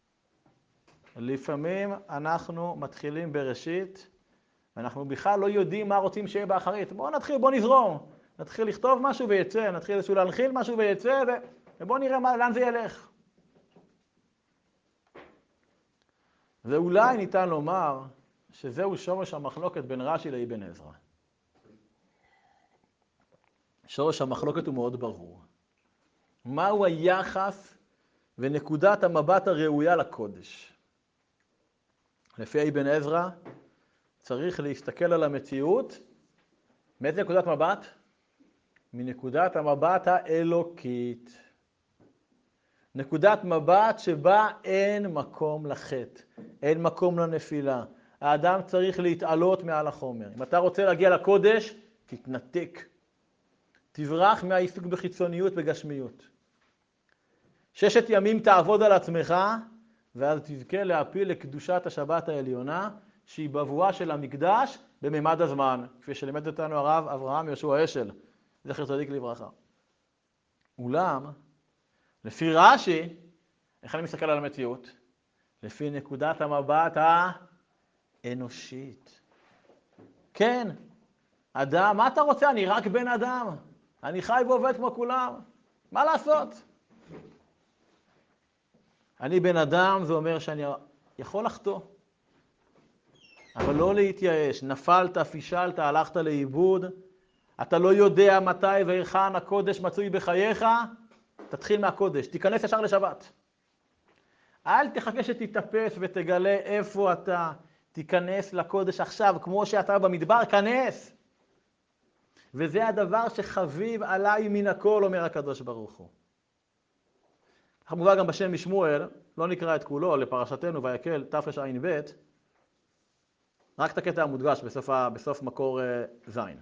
לפעמים אנחנו מתחילים בראשית, ואנחנו בכלל לא יודעים מה רוצים שיהיה באחרית. בואו נתחיל, בואו נזרום. נתחיל לכתוב משהו ויצא, נתחיל איזשהו להנחיל משהו ויצא, ובואו נראה מה, לאן זה ילך. ואולי ניתן לומר שזהו שורש המחלוקת בין רש"י לאבן עזרא. שורש המחלוקת הוא מאוד ברור. מהו היחס ונקודת המבט הראויה לקודש? לפי אבן עזרא צריך להסתכל על המציאות מאיזה נקודת מבט? מנקודת המבט האלוקית. נקודת מבט שבה אין מקום לחטא, אין מקום לנפילה. האדם צריך להתעלות מעל החומר. אם אתה רוצה להגיע לקודש, תתנתק. תברח מהעיסוק בחיצוניות וגשמיות. ששת ימים תעבוד על עצמך, ואז תזכה להפיל לקדושת השבת העליונה, שהיא בבואה של המקדש בממד הזמן, כפי שלימד אותנו הרב אברהם יהושע אשל, זכר צדיק לברכה. אולם, לפי רש"י, איך אני מסתכל על המציאות? לפי נקודת המבט האנושית. כן, אדם, מה אתה רוצה? אני רק בן אדם. אני חי ועובד כמו כולם. מה לעשות? אני בן אדם, זה אומר שאני יכול לחטוא. אבל לא להתייאש. נפלת, פישלת, הלכת לאיבוד. אתה לא יודע מתי והיכן הקודש מצוי בחייך. תתחיל מהקודש. תיכנס ישר לשבת. אל תחכה שתתאפס ותגלה איפה אתה. תיכנס לקודש עכשיו, כמו שאתה במדבר, כנס. וזה הדבר שחביב עליי מן הכל, אומר הקדוש ברוך הוא. כמובן גם בשם משמואל, לא נקרא את כולו, לפרשתנו ויקל תרע"ב, רק את הקטע המודגש בסוף, בסוף מקור זין.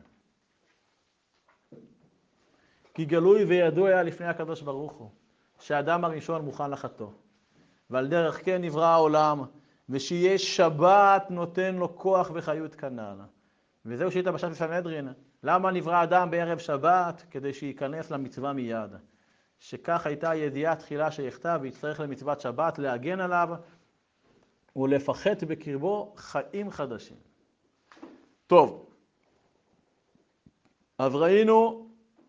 כי גלוי וידוע היה לפני הקדוש ברוך הוא, שהאדם הראשון מוכן לחטוא. ועל דרך כן נברא העולם, ושיהיה שבת נותן לו כוח וחיות כנ"ל. וזהו שיטה בשעת סנהדרין. למה נברא אדם בערב שבת? כדי שייכנס למצווה מיד. שכך הייתה הידיעה תחילה שיכתב, ויצטרך למצוות שבת להגן עליו, ולפחת בקרבו חיים חדשים. טוב, אז ראינו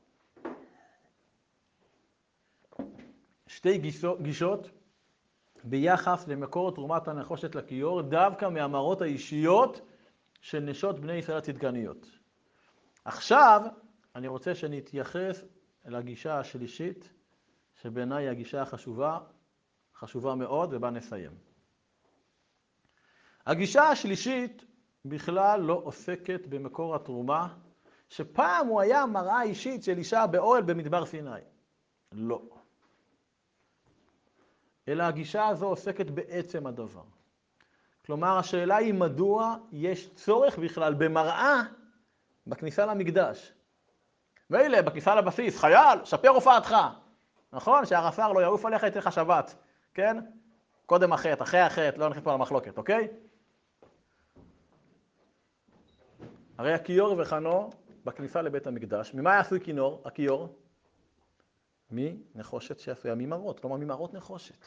שתי גישות ביחס למקור תרומת הנחושת לכיור, דווקא מהמראות האישיות של נשות בני ישראל הצדקניות. עכשיו אני רוצה שנתייחס לגישה השלישית, שבעיניי היא הגישה החשובה, חשובה מאוד, ובה נסיים. הגישה השלישית בכלל לא עוסקת במקור התרומה, שפעם הוא היה מראה אישית של אישה באוהל במדבר סיני. לא. אלא הגישה הזו עוסקת בעצם הדבר. כלומר, השאלה היא מדוע יש צורך בכלל במראה בכניסה למקדש. ואלה, בכניסה לבסיס, חייל, שפר הופעתך. נכון? שהרפ"ר לא יעוף עליך, יתן לך שבת. כן? קודם החטא, אחרי החטא, לא נכנס פה על המחלוקת, אוקיי? הרי הכיור וחנו בכניסה לבית המקדש. ממה יעשו כינור, הכיור? מנחושת שעשויה ממרות, כלומר ממרות נחושת.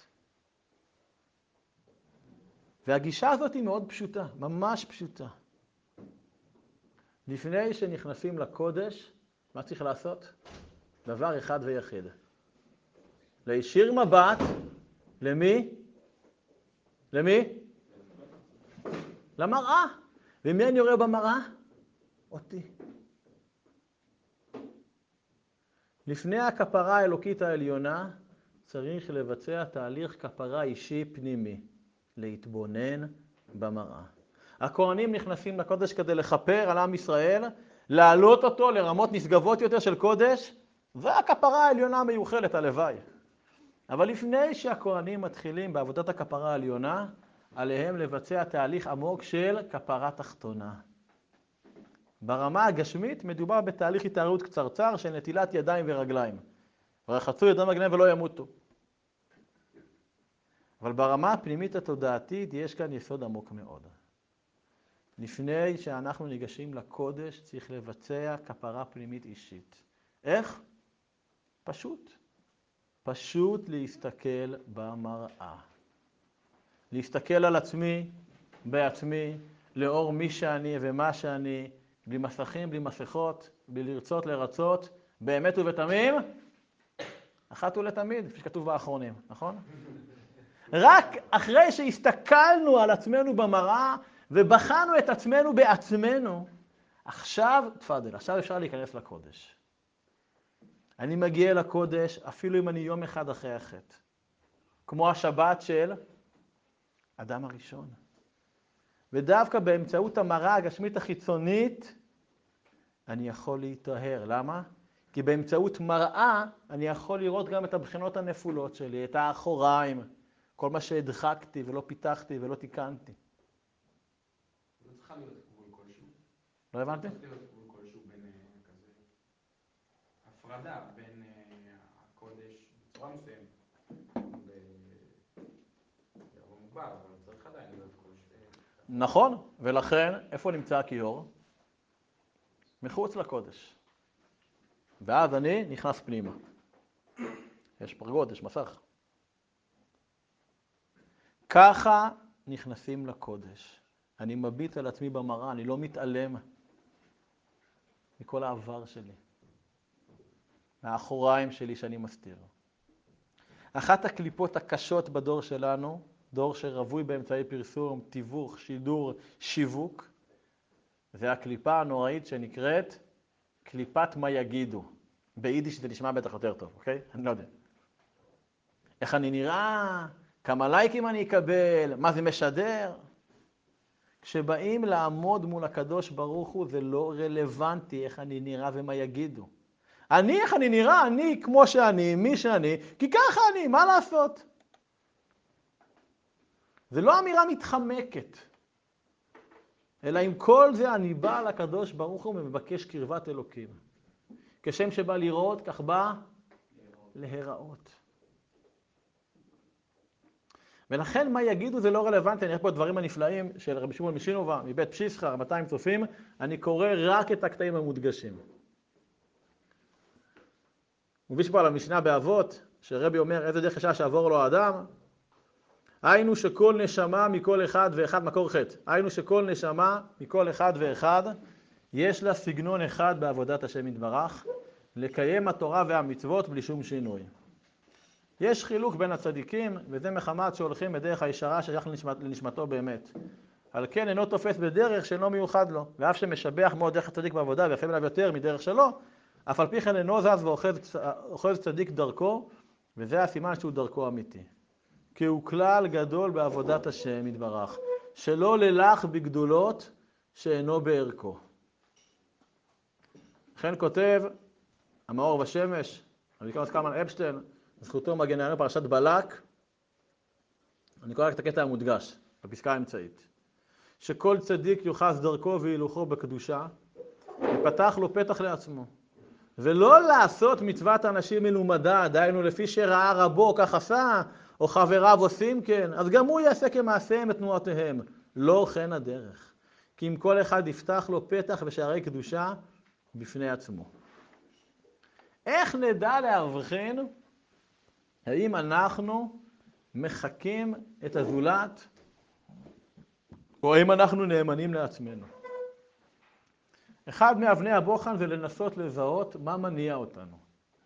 והגישה הזאת היא מאוד פשוטה, ממש פשוטה. לפני שנכנסים לקודש, מה צריך לעשות? דבר אחד ויחיד. להישיר מבט, למי? למי? למראה. ומי אני רואה במראה? אותי. לפני הכפרה האלוקית העליונה, צריך לבצע תהליך כפרה אישי פנימי, להתבונן במראה. הכהנים נכנסים לקודש כדי לכפר על עם ישראל, להעלות אותו לרמות נשגבות יותר של קודש, והכפרה העליונה מיוחלת, הלוואי. אבל לפני שהכהנים מתחילים בעבודת הכפרה העליונה, עליהם לבצע תהליך עמוק של כפרה תחתונה. ברמה הגשמית מדובר בתהליך התערות קצרצר של נטילת ידיים ורגליים. ורחצו ידיים ורגליים ולא ימותו. אבל ברמה הפנימית התודעתית יש כאן יסוד עמוק מאוד. לפני שאנחנו ניגשים לקודש צריך לבצע כפרה פנימית אישית. איך? פשוט. פשוט להסתכל במראה. להסתכל על עצמי, בעצמי, לאור מי שאני ומה שאני, בלי מסכים, בלי מסכות, בלי לרצות לרצות, באמת ובתמים, אחת ולתמיד, כפי שכתוב באחרונים, נכון? רק אחרי שהסתכלנו על עצמנו במראה ובחנו את עצמנו בעצמנו, עכשיו, תפדל, עכשיו אפשר להיכנס לקודש. אני מגיע לקודש אפילו אם אני יום אחד אחרי החטא. כמו השבת של אדם הראשון. ודווקא באמצעות המראה הגשמית החיצונית, אני יכול להתאהר. למה? כי באמצעות מראה אני יכול לראות גם את הבחינות הנפולות שלי, את האחוריים, כל מה שהדחקתי ולא פיתחתי ולא תיקנתי. לא צריכה להיות גבול כלשהו. לא הבנתי? לא צריכה להיות גבול כלשהו בין כזה הפרדה בין הקודש בצורה מסוימת. בערבון מוגבל, אבל צריך עדיין להיות כלשהו. נכון, ולכן איפה נמצא הכיור? מחוץ לקודש. ואז אני נכנס פנימה. יש פרגוד, יש מסך. ככה נכנסים לקודש. אני מביט על עצמי במראה, אני לא מתעלם מכל העבר שלי, מהאחוריים שלי שאני מסתיר. אחת הקליפות הקשות בדור שלנו, דור שרווי באמצעי פרסום, תיווך, שידור, שיווק, זה הקליפה הנוראית שנקראת קליפת מה יגידו. ביידיש זה נשמע בטח יותר טוב, אוקיי? אני לא יודע. איך אני נראה, כמה לייקים אני אקבל, מה זה משדר. כשבאים לעמוד מול הקדוש ברוך הוא, זה לא רלוונטי איך אני נראה ומה יגידו. אני, איך אני נראה, אני כמו שאני, מי שאני, כי ככה אני, מה לעשות? זה לא אמירה מתחמקת, אלא עם כל זה אני בא לקדוש ברוך הוא ומבקש קרבת אלוקים. כשם שבא לראות, כך בא להיראות. ולכן מה יגידו זה לא רלוונטי. אני רואה פה דברים הנפלאים של רבי שמעון משינובה, מבית פשיסחא, מאתיים צופים, אני קורא רק את הקטעים המודגשים. מוביש פה על המשנה באבות, שרבי אומר איזה דרך ישר שעבור לו האדם, היינו שכל נשמה מכל אחד ואחד, מקור חטא, היינו שכל נשמה מכל אחד ואחד, יש לה סגנון אחד בעבודת השם יתברך, לקיים התורה והמצוות בלי שום שינוי. יש חילוק בין הצדיקים, וזה מחמת שהולכים בדרך הישרה שייך לנשמת, לנשמתו באמת. על כן אינו תופס בדרך שאינו מיוחד לו, ואף שמשבח מאוד דרך הצדיק בעבודה ויפה אליו יותר מדרך שלו, אף על פי כן אינו זז ואוחז צדיק דרכו, וזה הסימן שהוא דרכו אמיתי. כי הוא כלל גדול בעבודת השם יתברך, שלא ללך בגדולות שאינו בערכו. לכן כותב המאור בשמש, רבי קלמן אפשטיין, זכותו מגן עלינו פרשת בלק, אני קורא רק את הקטע המודגש, בפסקה האמצעית. שכל צדיק יוחז דרכו והילוכו בקדושה, ופתח לו פתח לעצמו. ולא לעשות מצוות אנשים מלומדה, דהיינו לפי שראה רבו כך עשה, או חבריו עושים כן, אז גם הוא יעשה כמעשיהם את תנועותיהם. לא כן הדרך. כי אם כל אחד יפתח לו פתח בשערי קדושה בפני עצמו. איך נדע להבחין האם אנחנו מחקים את הזולת, או האם אנחנו נאמנים לעצמנו? אחד מאבני הבוחן זה לנסות לזהות מה מניע אותנו.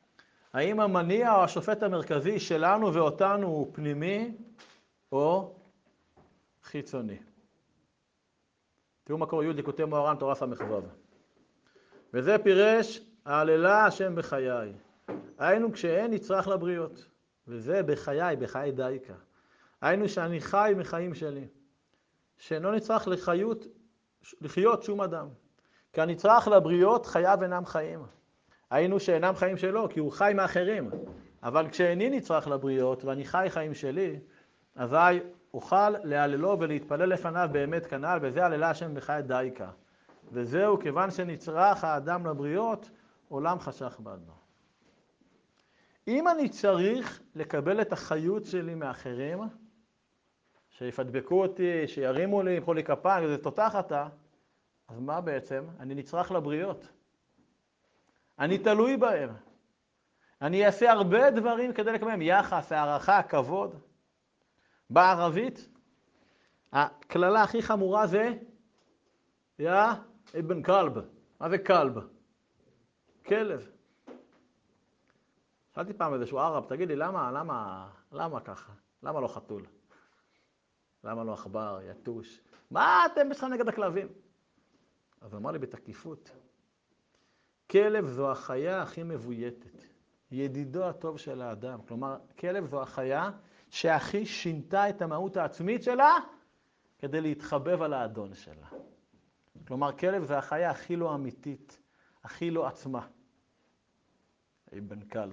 האם המניע או השופט המרכזי שלנו ואותנו הוא פנימי או חיצוני? תראו מה קורא י' ליקוטי מוהר"ן תורה ס"ו. וזה פירש העללה השם בחיי. היינו כשאין נצרך לבריות. וזה בחיי, בחיי דייקה. היינו שאני חי מחיים שלי. שאינו נצרך לחיות, לחיות שום אדם. כי הנצרך לבריות חייו אינם חיים. היינו שאינם חיים שלו, כי הוא חי מאחרים. אבל כשאיני נצרך לבריות ואני חי חיים שלי, אזי אוכל להללו ולהתפלל לפניו באמת כנ"ל, וזה הללה השם בחיי דייקה. וזהו כיוון שנצרך האדם לבריות, עולם חשך בעדו. אם אני צריך לקבל את החיות שלי מאחרים, שיפדבקו אותי, שירימו לי, ימחאו לי כפיים, וזה תותח אתה, אז מה בעצם? אני נצרך לבריות. אני תלוי בהם. אני אעשה הרבה דברים כדי לקבל מהם יחס, הערכה, כבוד. בערבית, הכללה הכי חמורה זה יא אבן כלב. מה זה כלב? כלב. שאלתי פעם איזשהו ערב, תגיד לי, למה, למה, למה ככה? למה לא חתול? למה לא עכבר, יתוש? מה אתם בכלל נגד הכלבים? אז הוא אמר לי בתקיפות, כלב זו החיה הכי מבויתת, ידידו הטוב של האדם. כלומר, כלב זו החיה שהכי שינתה את המהות העצמית שלה כדי להתחבב על האדון שלה. כלומר, כלב זה החיה הכי לא אמיתית, הכי לא עצמה. אבן כלב.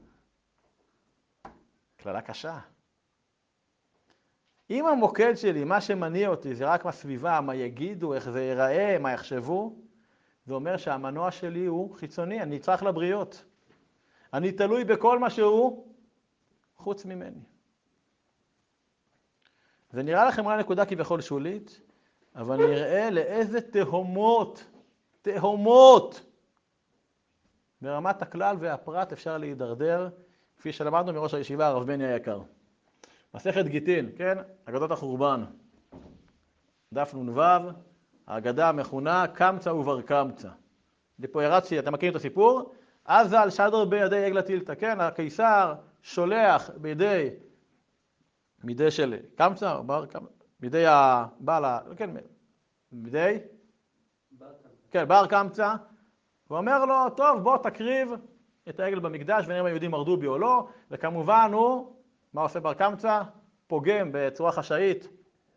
כללה קשה. אם המוקד שלי, מה שמניע אותי, זה רק בסביבה, מה יגידו, איך זה ייראה, מה יחשבו, זה אומר שהמנוע שלי הוא חיצוני, אני צריך לבריות. אני תלוי בכל מה שהוא חוץ ממני. זה נראה לכם אולי נקודה כביכול שולית, אבל נראה לאיזה תהומות, תהומות, ברמת הכלל והפרט אפשר להידרדר, כפי שלמדנו מראש הישיבה הרב בני היקר. מסכת גיטין, כן? אגדות החורבן. דף נ"ו, האגדה המכונה קמצא ובר קמצא. פה הרצתי, אתם מכירים את הסיפור? אזל שדר בידי עגלה טילתא, כן? הקיסר שולח בידי, מידי של קמצא, בר קמצא, בידי הבעל, כן, בידי? כן, בר קמצא. הוא אומר לו, טוב, בוא תקריב את העגל במקדש ונראה אם היהודים מרדו בי או לא, וכמובן הוא, מה עושה בר קמצא? פוגם בצורה חשאית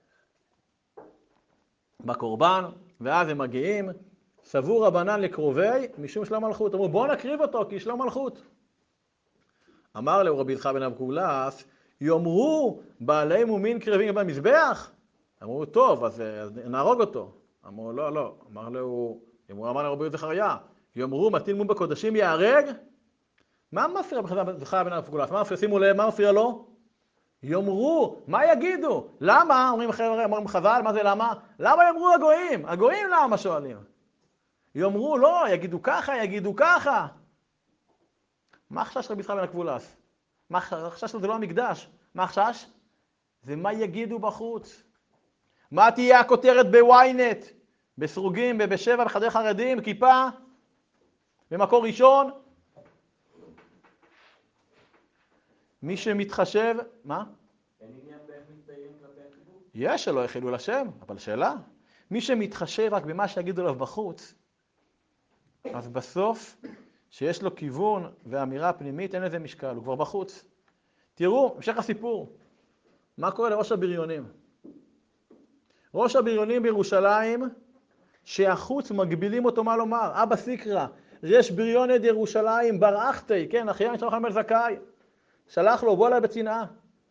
בקורבן, ואז הם מגיעים, סבור רבנן לקרובי משום שלום מלכות. אמרו, בוא נקריב אותו כי שלום מלכות. אמר לו רבי יצחק בן אבקולס, יאמרו בעלי מומין קרבים במזבח? אמרו, טוב, אז נהרוג אותו. אמרו, לא, לא. אמר לו, אמרו, אמר לרבי זכריה, יאמרו מטיל מום בקודשים יהרג? מה מפריע זכריה בן אבקולס? מה מפריע? שימו לב, מה מפריע לו? יאמרו, מה יגידו? למה? אומרים חבר'ה, אומרים חז"ל, מה זה למה? למה יאמרו הגויים? הגויים למה שואלים? יאמרו, לא, יגידו ככה, יגידו ככה. מה החשש של רבי יצחק בן אבקולס? מה החשש שלו? זה לא המקדש. מה החשש? זה מה יגידו בחוץ. מה תהיה הכותרת בוויינט? בסרוגים, בשבע, בחדרי חרדים, כיפה? במקור ראשון? מי שמתחשב, מה? אין עניין באיך מתדיינים כלפי הציבור? יש שלא יחילו לשם, אבל שאלה. מי שמתחשב רק במה שיגידו עליו בחוץ, אז בסוף, שיש לו כיוון ואמירה פנימית, אין לזה משקל, הוא כבר בחוץ. תראו, המשך הסיפור. מה קורה לראש הבריונים? ראש הבריונים בירושלים, שהחוץ מגבילים אותו מה לומר. אבא סיקרא, יש בריון עד ירושלים, בר אחתי, כן, אחיין שלח המל זכאי. שלח לו, בוא אליי בצנעה.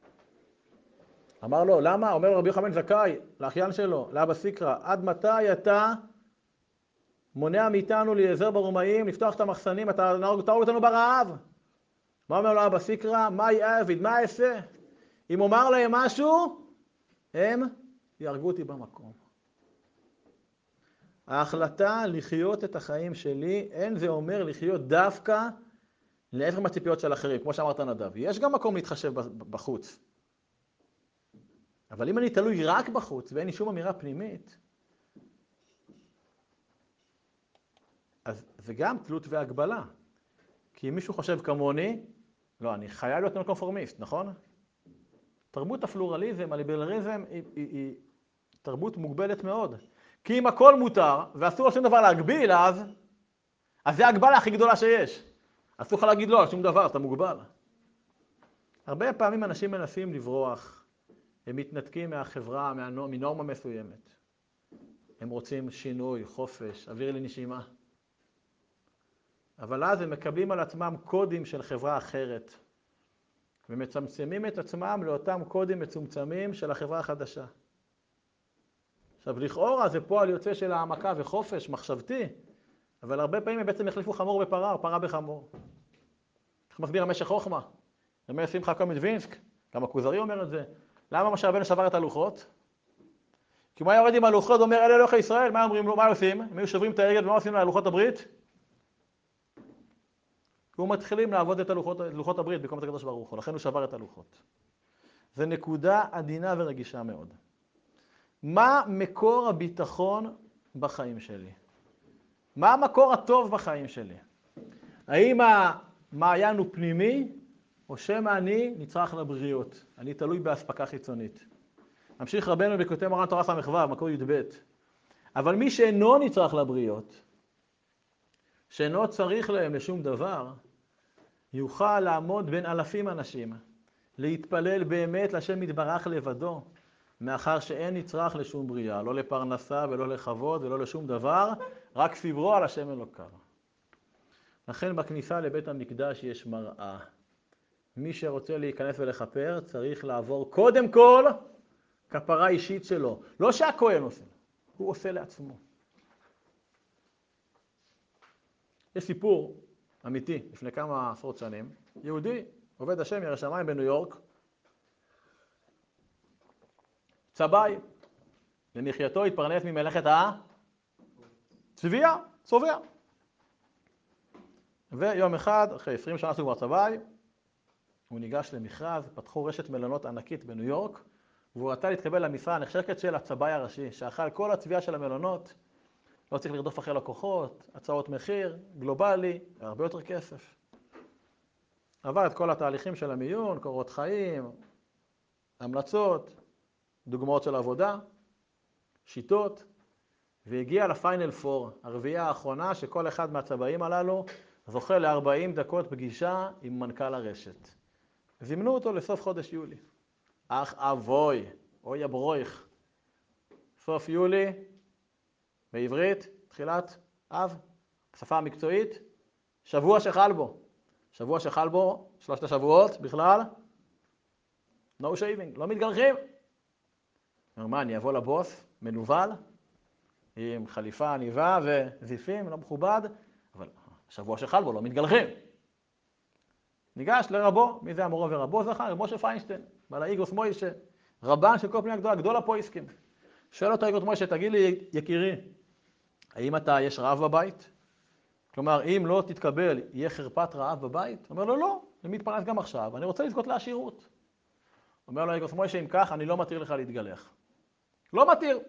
אמר לו, למה? אומר רבי יוחנן זכאי, לאחיין שלו, לאבא סיקרא, עד מתי אתה מונע מאיתנו להיעזר ברומאים, לפתוח את המחסנים, אתה נהרוג אותנו ברעב. מה אומר לו אבא סיקרא? מה יעביד? מה אעשה? אם אומר להם משהו, הם יהרגו אותי במקום. ההחלטה לחיות את החיים שלי, אין זה אומר לחיות דווקא להפך מהציפיות של אחרים, כמו שאמרת נדב. יש גם מקום להתחשב בחוץ. אבל אם אני תלוי רק בחוץ ואין לי שום אמירה פנימית, אז זה גם תלות והגבלה. כי אם מישהו חושב כמוני, לא, אני חייב להיות נון-קונפורמיסט, נכון? תרבות הפלורליזם, הליברליזם, היא, היא, היא תרבות מוגבלת מאוד. כי אם הכל מותר, ואסור לשום דבר להגביל, אז, אז זה ההגבלה הכי גדולה שיש. אסור לך להגיד לא על שום דבר, אתה מוגבל. הרבה פעמים אנשים מנסים לברוח, הם מתנתקים מהחברה, מנורמה מסוימת. הם רוצים שינוי, חופש, אוויר לנשימה. אבל אז הם מקבלים על עצמם קודים של חברה אחרת, ומצמצמים את עצמם לאותם קודים מצומצמים של החברה החדשה. עכשיו, לכאורה זה פועל יוצא של העמקה וחופש מחשבתי, אבל הרבה פעמים הם בעצם החליפו חמור בפרה, או פרה בחמור. איך מסביר המשך חוכמה? אומר שמחה קומדווינסק, גם הכוזרי אומר את זה. למה משה רבנו שבר את הלוחות? כי הוא היה יורד עם הלוחות ואומר, אלה אלוהי ישראל, מה אומרים לו, מה עושים? הם היו שוברים את העגל ומה עושים ללוחות הברית? והוא מתחילים לעבוד את הלוחות, לוחות הברית במקום את הקדוש ברוך הוא, לכן הוא שבר את הלוחות. זה נקודה עדינה ורגישה מאוד. מה מקור הביטחון בחיים שלי? מה המקור הטוב בחיים שלי? האם המעיין הוא פנימי, או שמא אני נצרך לבריות? אני תלוי בהספקה חיצונית. ממשיך רבנו בכותב מרן תורה ס"ו, מקור י"ב. אבל מי שאינו נצרך לבריות, שאינו צריך להם לשום דבר, יוכל לעמוד בין אלפים אנשים, להתפלל באמת לשם יתברך לבדו, מאחר שאין נצרך לשום בריאה, לא לפרנסה ולא לכבוד ולא לשום דבר, רק סברו על השם אלוקיו. לכן בכניסה לבית המקדש יש מראה. מי שרוצה להיכנס ולכפר צריך לעבור קודם כל כפרה אישית שלו. לא שהכהן עושה, הוא עושה לעצמו. יש סיפור אמיתי, לפני כמה עשרות שנים, יהודי, עובד השם ירא שמיים בניו יורק, צבאי, למחייתו התפרנס ממלאכת הצביעה, צובע. ויום אחד, אחרי עשרים שנה שהוא כבר צבאי, הוא ניגש למכרז, פתחו רשת מלונות ענקית בניו יורק, והוא רצה להתקבל למשרה הנחשקת של הצבאי הראשי, שאכל כל הצביעה של המלונות, לא צריך לרדוף אחרי לקוחות, הצעות מחיר, גלובלי, הרבה יותר כסף. עבר את כל התהליכים של המיון, קורות חיים, המלצות, דוגמאות של עבודה, שיטות, והגיע לפיינל פור, הרביעייה האחרונה שכל אחד מהצבאים הללו זוכה ל-ארבעים דקות פגישה עם מנכ"ל הרשת. זימנו אותו לסוף חודש יולי. אך אבוי, אוי הברויך. סוף יולי, בעברית, תחילת אב, בשפה המקצועית, שבוע שחל בו. שבוע שחל בו, שלושת השבועות בכלל, no shaving, לא מתגלחים. אומר, מה, אני אבוא לבוס, מנובל, עם חליפה עניבה וזיפים, לא מכובד, אבל שבוע שחל בו, לא מתגלחים. ניגש לרבו, מי זה המורה ורבו זכר? משה פיינשטיין, בעל האיגרוס מוישה, רבן של כל פני הגדולה, גדול הפויסקים. שואל אותו איגרוס מוישה, תגיד לי, יקירי, האם אתה, יש רעב בבית? כלומר, אם לא תתקבל, יהיה חרפת רעב בבית? אומר לו, לא, אני מתפרנס גם עכשיו, אני רוצה לזכות לעשירות. אומר לו איגרוס מוישה, אם כך, אני לא מתיר לך להתגלח. לא מתיר.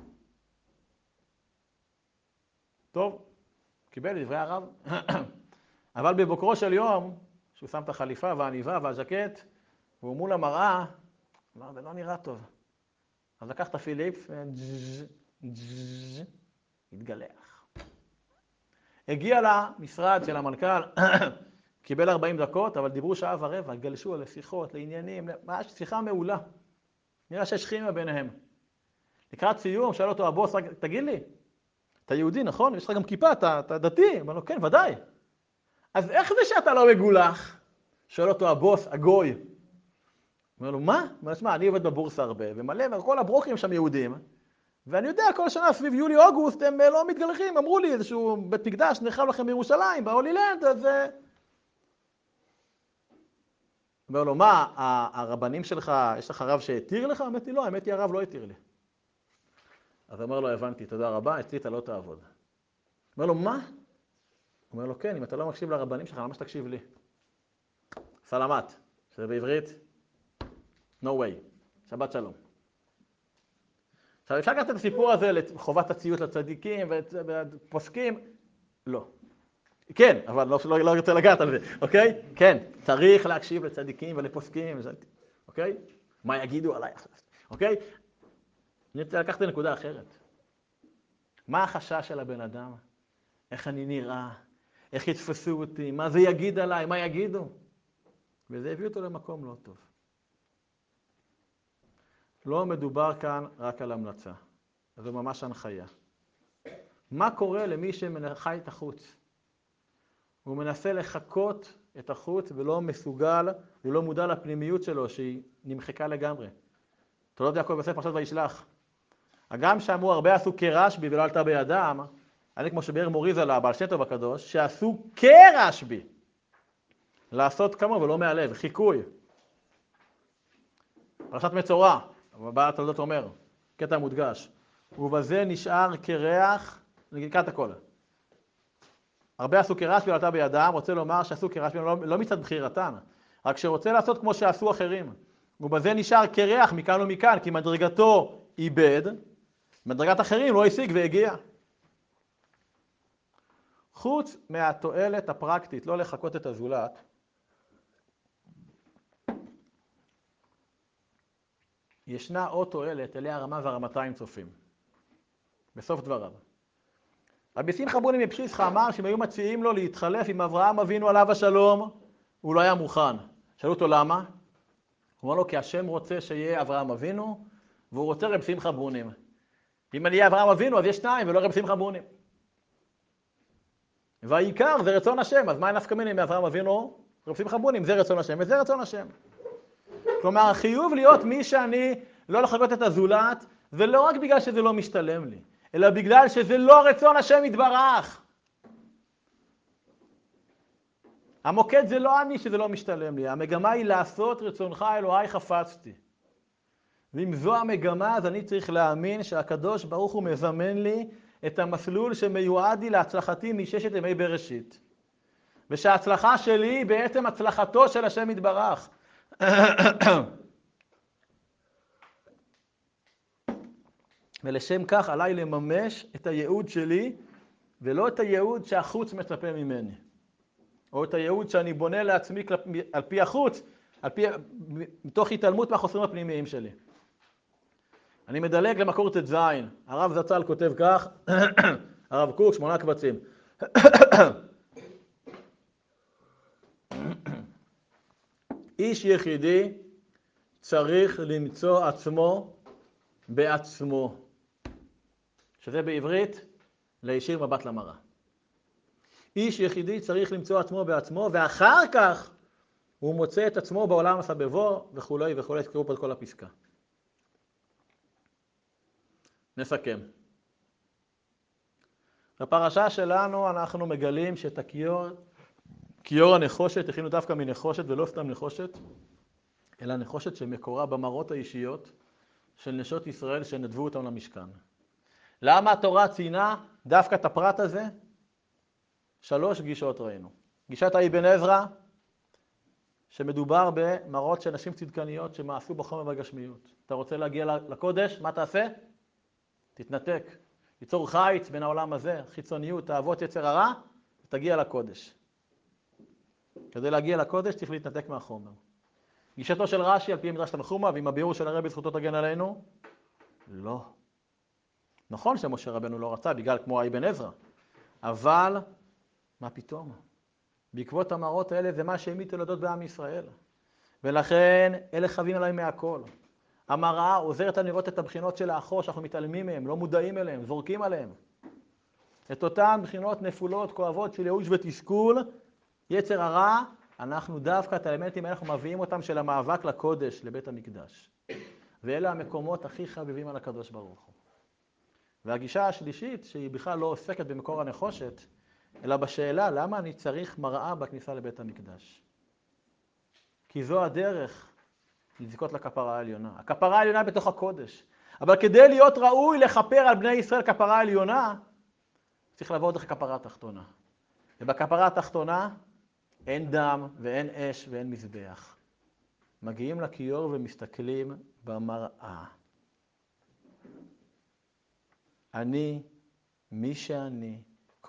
טוב, קיבל את דברי הרב. אבל בבוקרו של יום, שהוא שם את החליפה והעניבה והז'קט, והוא מול המראה, אמר, זה לא נראה טוב. אז לקח את הפיליפס, התגלח. הגיע למשרד של המנכ"ל, קיבל ארבעים דקות, אבל דיברו שעה ורבע, גלשו על שיחות, לעניינים, ממש שיחה מעולה. נראה שיש כימיה ביניהם. לקראת סיום, שאל אותו הבוס, תגיד לי, אתה יהודי, נכון? יש לך גם כיפה, אתה, אתה דתי? אמר לו, כן, ודאי. אז איך זה שאתה לא מגולח? שואל אותו הבוס, הגוי. אומר לו, מה? אומר, שמע, אני עובד בבורסה הרבה, ומלא, כל הברוקרים שם יהודים, ואני יודע, כל שנה סביב יולי-אוגוסט הם לא מתגלחים, אמרו לי איזשהו בית מקדש נחרב לכם בירושלים, בהולילנד, אז... אומר לו, מה, הרבנים שלך, יש לך רב שהתיר לך? האמת היא לא, האמת היא הרב לא התיר לי. אז אומר לו, הבנתי, תודה רבה, אצלי אתה לא תעבוד. אומר לו, מה? אומר לו, כן, אם אתה לא מקשיב לרבנים שלך, למה שתקשיב לי? סלמת, שזה בעברית, no way, שבת שלום. עכשיו, אפשר לקחת את הסיפור הזה לחובת הציות לצדיקים ופוסקים? לא. כן, אבל לא, לא, לא רוצה לגעת על זה, אוקיי? כן, צריך להקשיב לצדיקים ולפוסקים, אוקיי? מה יגידו עליי עכשיו, אוקיי? אני רוצה לקחת לנקודה אחרת. מה החשש של הבן אדם? איך אני נראה? איך יתפסו אותי? מה זה יגיד עליי? מה יגידו? וזה הביא אותו למקום לא טוב. לא מדובר כאן רק על המלצה. זו ממש הנחיה. מה קורה למי שמנחה את החוץ? הוא מנסה לחקות את החוץ ולא מסוגל, הוא לא מודע לפנימיות שלו שהיא נמחקה לגמרי. תולדות יעקב בספר פרשת וישלח. הגם שאמרו הרבה עשו כרשב"י ולא עלתה בידם, אני כמו שביאר מוריזל הבעל שם טוב הקדוש, שעשו כרשב"י. לעשות כמוהו ולא מהלב, חיקוי. פרשת מצורע, הבעל תולדות אומר, קטע מודגש. ובזה נשאר כריח, נקרא את הכל. הרבה עשו כרשב"י ועלתה בידם, רוצה לומר שעשו כרשב"י לא, לא מצד בחירתן, רק שרוצה לעשות כמו שעשו אחרים. ובזה נשאר כריח מכאן ומכאן, כי מדרגתו איבד, מדרגת אחרים לא השיג והגיע. חוץ מהתועלת הפרקטית, לא לחכות את הזולת, ישנה עוד תועלת, אליה הרמה והרמתיים צופים. בסוף דבריו. רבי שמחה בוני מפשיסחא אמר שהם היו מציעים לו להתחלף עם אברהם אבינו עליו השלום, הוא לא היה מוכן. שאלו אותו למה? הוא אמר לו כי השם רוצה שיהיה אברהם אבינו, והוא רוצה רבי שמחה בונים. אם אני אהיה אברהם אבינו אז יש שניים ולא רבי שמחה בונים. והעיקר זה רצון השם, אז מה נפקא מינה מאברהם אבינו? רבי שמחה בונים, זה רצון השם וזה רצון השם. כלומר, החיוב להיות מי שאני לא לחכות את הזולת, ולא רק בגלל שזה לא משתלם לי, אלא בגלל שזה לא רצון השם יתברך. המוקד זה לא אני שזה לא משתלם לי, המגמה היא לעשות רצונך אלוהי חפצתי. ואם זו המגמה, אז אני צריך להאמין שהקדוש ברוך הוא מזמן לי את המסלול שמיועד לי להצלחתי מששת ימי בראשית. ושההצלחה שלי היא בעצם הצלחתו של השם יתברך. ולשם כך עליי לממש את הייעוד שלי, ולא את הייעוד שהחוץ מצפה ממני. או את הייעוד שאני בונה לעצמי על פי החוץ, על פי, מתוך התעלמות מהחוסרים הפנימיים שלי. אני מדלג למקור ט"ז, הרב זצ"ל כותב כך, הרב קוק, שמונה קבצים. איש יחידי צריך למצוא עצמו בעצמו, שזה בעברית להישיר מבט למראה. איש יחידי צריך למצוא עצמו בעצמו, ואחר כך הוא מוצא את עצמו בעולם הסבבו וכו' וכו', תקראו פה את כל הפסקה. נסכם. בפרשה שלנו אנחנו מגלים שאת הכיור, כיור הנחושת, הכינו דווקא מנחושת ולא סתם נחושת, אלא נחושת שמקורה במראות האישיות של נשות ישראל שנדבו אותם למשכן. למה התורה ציינה דווקא את הפרט הזה? שלוש גישות ראינו. גישת האבן עזרא, שמדובר במראות של נשים צדקניות שמעשו בחומר והגשמיות. אתה רוצה להגיע לקודש, מה תעשה? תתנתק. ליצור חיץ בין העולם הזה, חיצוניות, תאוות יצר הרע, ותגיע לקודש. כדי להגיע לקודש צריך להתנתק מהחומר. גישתו של רש"י על פי מדרש תנחומא, ועם הביאור של הרבי זכותו תגן עלינו? לא. נכון שמשה רבנו לא רצה, בגלל כמו האבן עזרא. אבל, מה פתאום? בעקבות המראות האלה זה מה שהמיט תולדות בעם ישראל. ולכן, אלה חווים עליהם מהכל. המראה עוזרת לנו לראות את הבחינות של האחור שאנחנו מתעלמים מהם, לא מודעים אליהם, זורקים עליהם. את אותן בחינות נפולות, כואבות של ייאוש ותסכול, יצר הרע, אנחנו דווקא את האלמנטים האלה אנחנו מביאים אותם של המאבק לקודש, לבית המקדש. ואלה המקומות הכי חביבים על הקדוש ברוך הוא. והגישה השלישית, שהיא בכלל לא עוסקת במקור הנחושת, אלא בשאלה למה אני צריך מראה בכניסה לבית המקדש. כי זו הדרך לזכות לכפרה העליונה. הכפרה העליונה בתוך הקודש. אבל כדי להיות ראוי לכפר על בני ישראל כפרה העליונה, צריך לעבור דרך הכפרה התחתונה. ובכפרה התחתונה אין דם ואין אש ואין מזבח. מגיעים לכיור ומסתכלים במראה. אני, מי שאני,